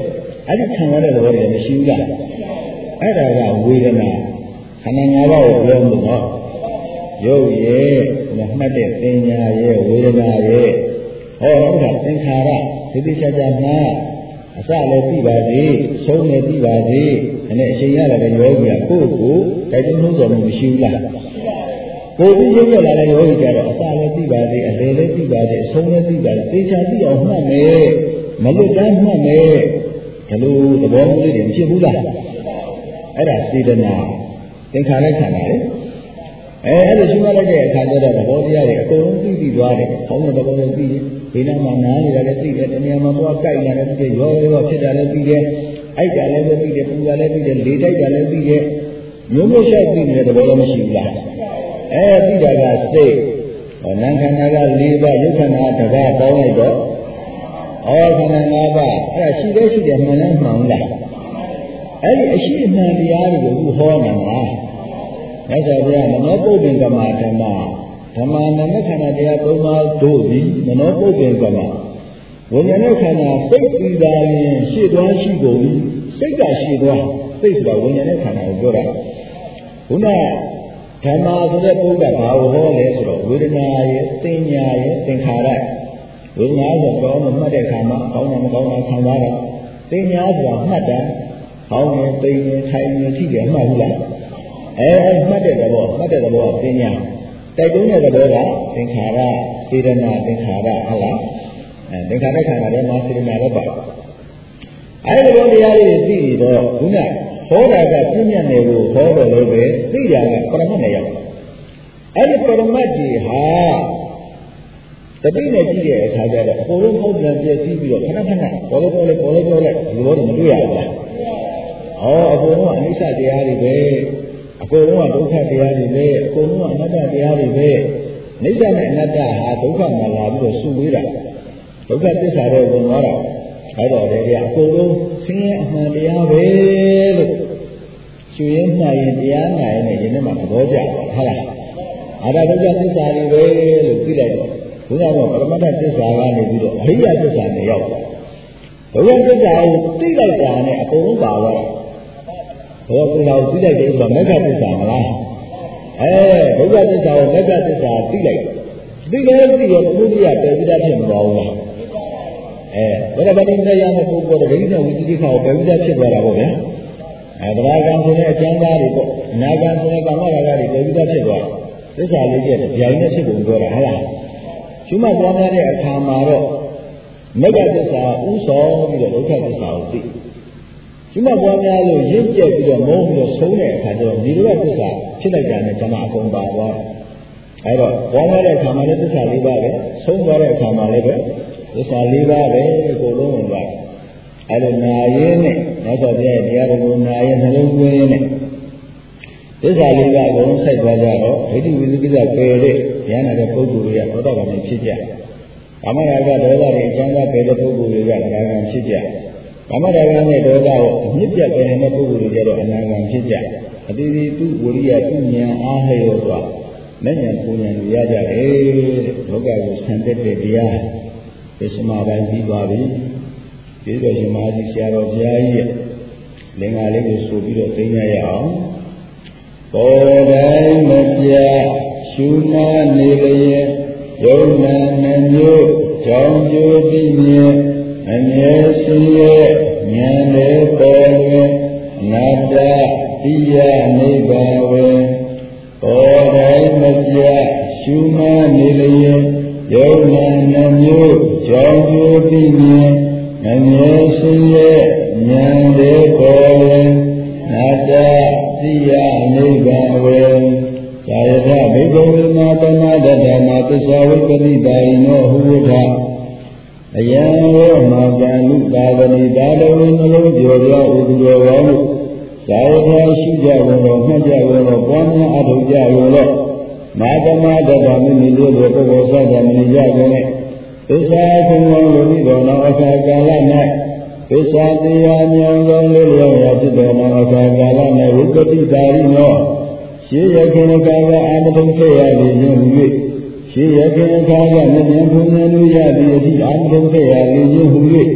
အဲ့ဒီခံရတဲ့သဘောတွေမရှိဘူးလားအဲ့ဒါကဝေဒနာခန္ဓာ၅ပါးကိုပြောလို့တော့ရုပ်ရဲ့မှတ်တဲ့ပညာရဲ့ဝေဒနာရဲ့ဟောတော့သင်္ခါရဒီတိကျကျမှအစလည်းသိပါသေးဆုံးလည်းသိပါသေးအဲ့အချိန်ရလာတဲ့ယောဂီကကိုယ့်ကိုတိုက်တွန်းလို့ဆိုမှမရှိဘူးလားကိုယ်ပြီးရုပ်ရလာတဲ့ယောဂီကတော့အစလည်းသိပါသေးအလယ်လည်းသိပါသေးအဆုံးလည်းသိပါသေးသိချာသိအောင်မှတ်မယ်မလွတ်တမ်းမှတ်မယ်ဒီလိုသဘောမျိုးလေးတွေဖြစ်ဘူးလားအဲ့ဒါစေတနာသင်္ခါရခန္ဓာလေအဲ့ဒါရှိမှလိုက်တဲ့အခါကျတော့သဘောတရားတွေအကုန်လုံးသိသွားတယ်။ဘောင်းတဲ့သဘောလည်းသိတယ်။ဘေးနားမှာနားနေတာလည်းသိတယ်။တဏှာမှာသွားကြိုက်နေတာလည်းသိတယ်။ရောရောဖြစ်တာလည်းသိတယ်။အိုက်တာလည်းသိတယ်။ပူတာလည်းသိတယ်။လေတိုက်တာလည်းသိတယ်။မျိုးမျိုးရှောက်သိနေတဲ့သဘောလည်းမရှိဘူးလား။သိတာကစိတ်။နာမ်ခန္ဓာက၄ပါး၊ရုပ်ခန္ဓာကတစ်ပါးပေါင်းလိုက်တော့ခန္ဓာ၅ပါးအဲ့ဒါရှိတယ်မှန်လားမှန်လား။အဲ့ဒီအရှိမှန်တရားတွေကိုဟောနေတာမြတ်စွာဘုရားမနောပုပ္ပင်ကမဓမ္မနာမခန္ဓာတရား၃ပါးတို့သည်မနောပုပ္ပင်ကမဝိညာဉ်နဲ့ခန္ဓာစိတ်ပြီးတာရင်ရှေ့သွားရှိကုန်ပြီစိတ်ကရှေ့သွားစိတ်ဆိုတာဝိညာဉ်နဲ့ခန္ဓာကိုပြောတာခုနဓမ္မဆိုတဲ့ပုဂ္ဂိုလ်ကဘာကိုဟောလဲဆိုတော့ဝေဒနာရဲ့သင်ညာရဲ့သင်္ခါရဝေဒနာဆိုတော့မှတ်တဲ့ခါမှာကောင်းတာမကောင်းတာခံစားတာသင်ညာဆိုတာမှတ်တာကောင်းတယ်သိတယ်ထိုင်တယ်ရှိတယ်မှတ်ဘူးလားမှတ်တဲ့သဘောကပညာတိုက်တွန်းတဲ့သဘောကသင်္ခါရစေတနာသင်္ခါရဟုတ်လားသင်္ခါရခန္ဓာထဲမှာစေတနာလည်းပါအဲဒီသဘောတရားလေးသိပြီးတော့ခုနဟောတာကပြည့်ညတ်တယ်ကိုဟောတော်လို့ပဲသိတာကပရမတ်နဲ့ရောက်အဲဒီပရမတ်ကြီးဟာတတိနဲ့ကြည့်တဲ့အခါကျတော့အကုန်လုံးဟုတ်တယ်ပြည့်စည်ပြီးတော့ခဏခဏပေါ်လိုက်ဒီလိုတော့မတွေ့ရဘူးလားအကုန်လုံးကအနိစ္စတရားတွေပဲအကုန်လုံးကဒုက္ခတရားတွေပဲအကုန်လုံးကအနတ္တတရားတွေပဲနိစ္စနဲ့အနတ္တဟာဒုက္ခမှာလာပြီးတော့စုဝေးတာဒုက္ခသစ္စာတွေဝင်သွားတာအဲ့တော့လေအကုန်လုံးဆင်းရဲအမှန်တရားပဲလို့ရှင်ရင်းမှရင်တရားနာရင်လည်းဒီနေ့မှသဘောကျဟုတ်လားအဲ့ဒါဒုက္ခသစ္စာတွေပဲလို့သိလိုက်တော့ဘုရားကပရမတ္ထသစ္စာကနေပြီးတော့အရိယသစ္စာနဲ့ရောက်သွားဒုက္ခသစ္စာကိုသိလိုက်တာနဲ့အကုန်လုံးပါသွားတာဘောကုလာကိုသိလိုက်တယ်ဆိုတာမေဃသစ္စာမလားဒုက္ခသစ္စာကိုမေဃသစ္စာသိလိုက်သိတယ်သိရောဘုရားပယ်ပြီးသားဖြစ်မသွားဘူးလားဘယ်တော့မှမရတဲ့ပုဂ္ဂိုလ်တွေဒိဋ္ဌိနဲ့ဝိသိကိခါကိုပယ်ပြီးသားဖြစ်သွားတာပေါ့ဗျာဗราဂံဆိုတဲ့အကျဉ်းသားတွေပေါ့အနာဂံဆိုတဲ့ကာမရာဂတွေပယ်ပြီးသားဖြစ်သွားသစ္စာလေးချက်ဗျာင်းနဲ့ဖြစ်ပုံပြောတာဟုတ်လားကျွမ်းမသွားတဲ့အခါမှာတော့မေဃသစ္စာဥဆောင်ပြီးတော့ဒုက္ခသစ္စာကိုသိကျွမ်းမပွားများလို့ရင့်ကျက်ပြီးတော့မုန်းပြီးတော့ဆုံးတဲ့အခါကျတော့ဒီလိုသစ္စာဖြစ်လိုက်တာနဲ့ဓမ္မအကုန်ပါသွားတယ်။အဲတော့ပွားများတဲ့အခါမှာလည်းသစ္စာ၄ပါးပဲဆုံးသွားတဲ့အခါမှာလည်းပဲသစ္စာ၄ပါးပဲအကုန်လုံးဝင်သွားတယ်။အဲလိုနာရင်းနဲ့နောက်တော့ပြည့်တရားတော်ကိုနာရင်းနှလုံးသွင်းရင်းနဲ့သစ္စာ၄ပါးအကုန်လုံးဆက်သွားကြတော့ဒိဋ္ဌိဝိသုကိစ္စပယ်တဲ့ဉာဏ်နဲ့တဲ့ပုဂ္ဂိုလ်တွေကသောတာပန်ဖြစ်ကြ။ကာမရာဂဒေါသတွေအကျဉ်းသားပယ်တဲ့ပုဂ္ဂိုလ်တွေကဓမ္မဂံဖြစ်ကြ။ကာမရာဂနဲ့ဒေါသကိုအမြင့်ပြတ်ပယ်နေတဲ့ပုဂ္ဂိုလ်တွေကြတော့အနာဂံဖြစ်ကြ။အတိတိသူဝိရိယသူဉာဏ်အားလျော်စွာမဲ့ဉာဏ်ပူဉာဏ်ကိုရကြတယ်။လောကကိုဆံတက်တဲ့တရားပစ္စမပိုင်းပြီးသွားပြီ။ဒီတော့ရှင်မကြီးဆရာတော်ဘုရားကြီးရဲ့လင်္ကာလေးကိုဆိုပြီးတော့သိရရအောင်။ပေါ်တိုင်းမပြရှုနာနေလျက်ယုံနာနှမျိုးကြောင့်ကျိုးသိမြဲအမြဲရှိရဲ့ဉာဏ်လေးပေါ်တွင်အနတ္တတိယနိဗ္ဗာန်ဝေပေါ်တိုင်းမပြရှုမှနေလျက်ယုံနာနှမျိုးကြောင့်ကျိုးသိမြဲအမြဲရှိရဲ့ဉာဏ်လေးပေါ်တွင်အနတ္တတိယနိဗ္ဗာန်ဝေသာယထဘိက္ခုနာတမတ္တဓမ္မသစ္စာဝိပတိတာယိနောဟုဝထအယံရောမာကံလူသာဝတိဒါတဝိနှလုံးကျော်ပြဥပ္ပယောဝါဟုသာယထရှိကြဝင်တော်မှတ်ကြဝင်တော်ပွားများအထောက်ကြဝင်တော်မာတမတ္တဓမ္မမိလေးကိုပုဂ္ဂိုလ်သတ္တမဏိကြကုန်နဲ့သစ္စာခုံတော်လူပြီးတော်နောအခါကာလ၌သစ္စာတရားဉာဏ်သောလူလျောက်ရာဖြစ်တော်နောအခါကာလ၌ဝိပတိတာရိနောရှေးရခင်ကာကအာမထုံခဲ့ရသည်ခြင်းဟူ၍ရှေးရခင်အခါကမြင်ဘုံဉာဏ်တို့ရသည်အထိအာမထုံခဲ့ရသည်ခြင်းဟူ၍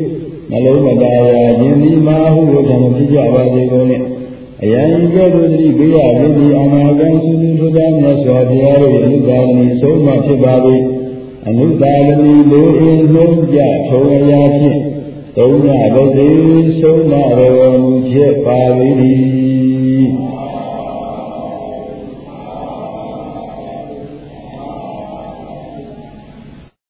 နှလုံးမသားရခြင်းဒီမဟုဝထံဖြစ်ကြပါစေကုန်နဲ့အယံကဲ့သို့သတိပေးရခြင်းဒီအနာဂံသုသုထုသာမြတ်စွာဘုရားတို့၏အနုသာရဏီဆုံးမဖြစ်ပါ၏အနုသာရဏီလိုအင်းဆုံးကြထုံအရာဖြင့်သုံးညဘုသေဆုံးမတော်မူဖြစ်ပါ၏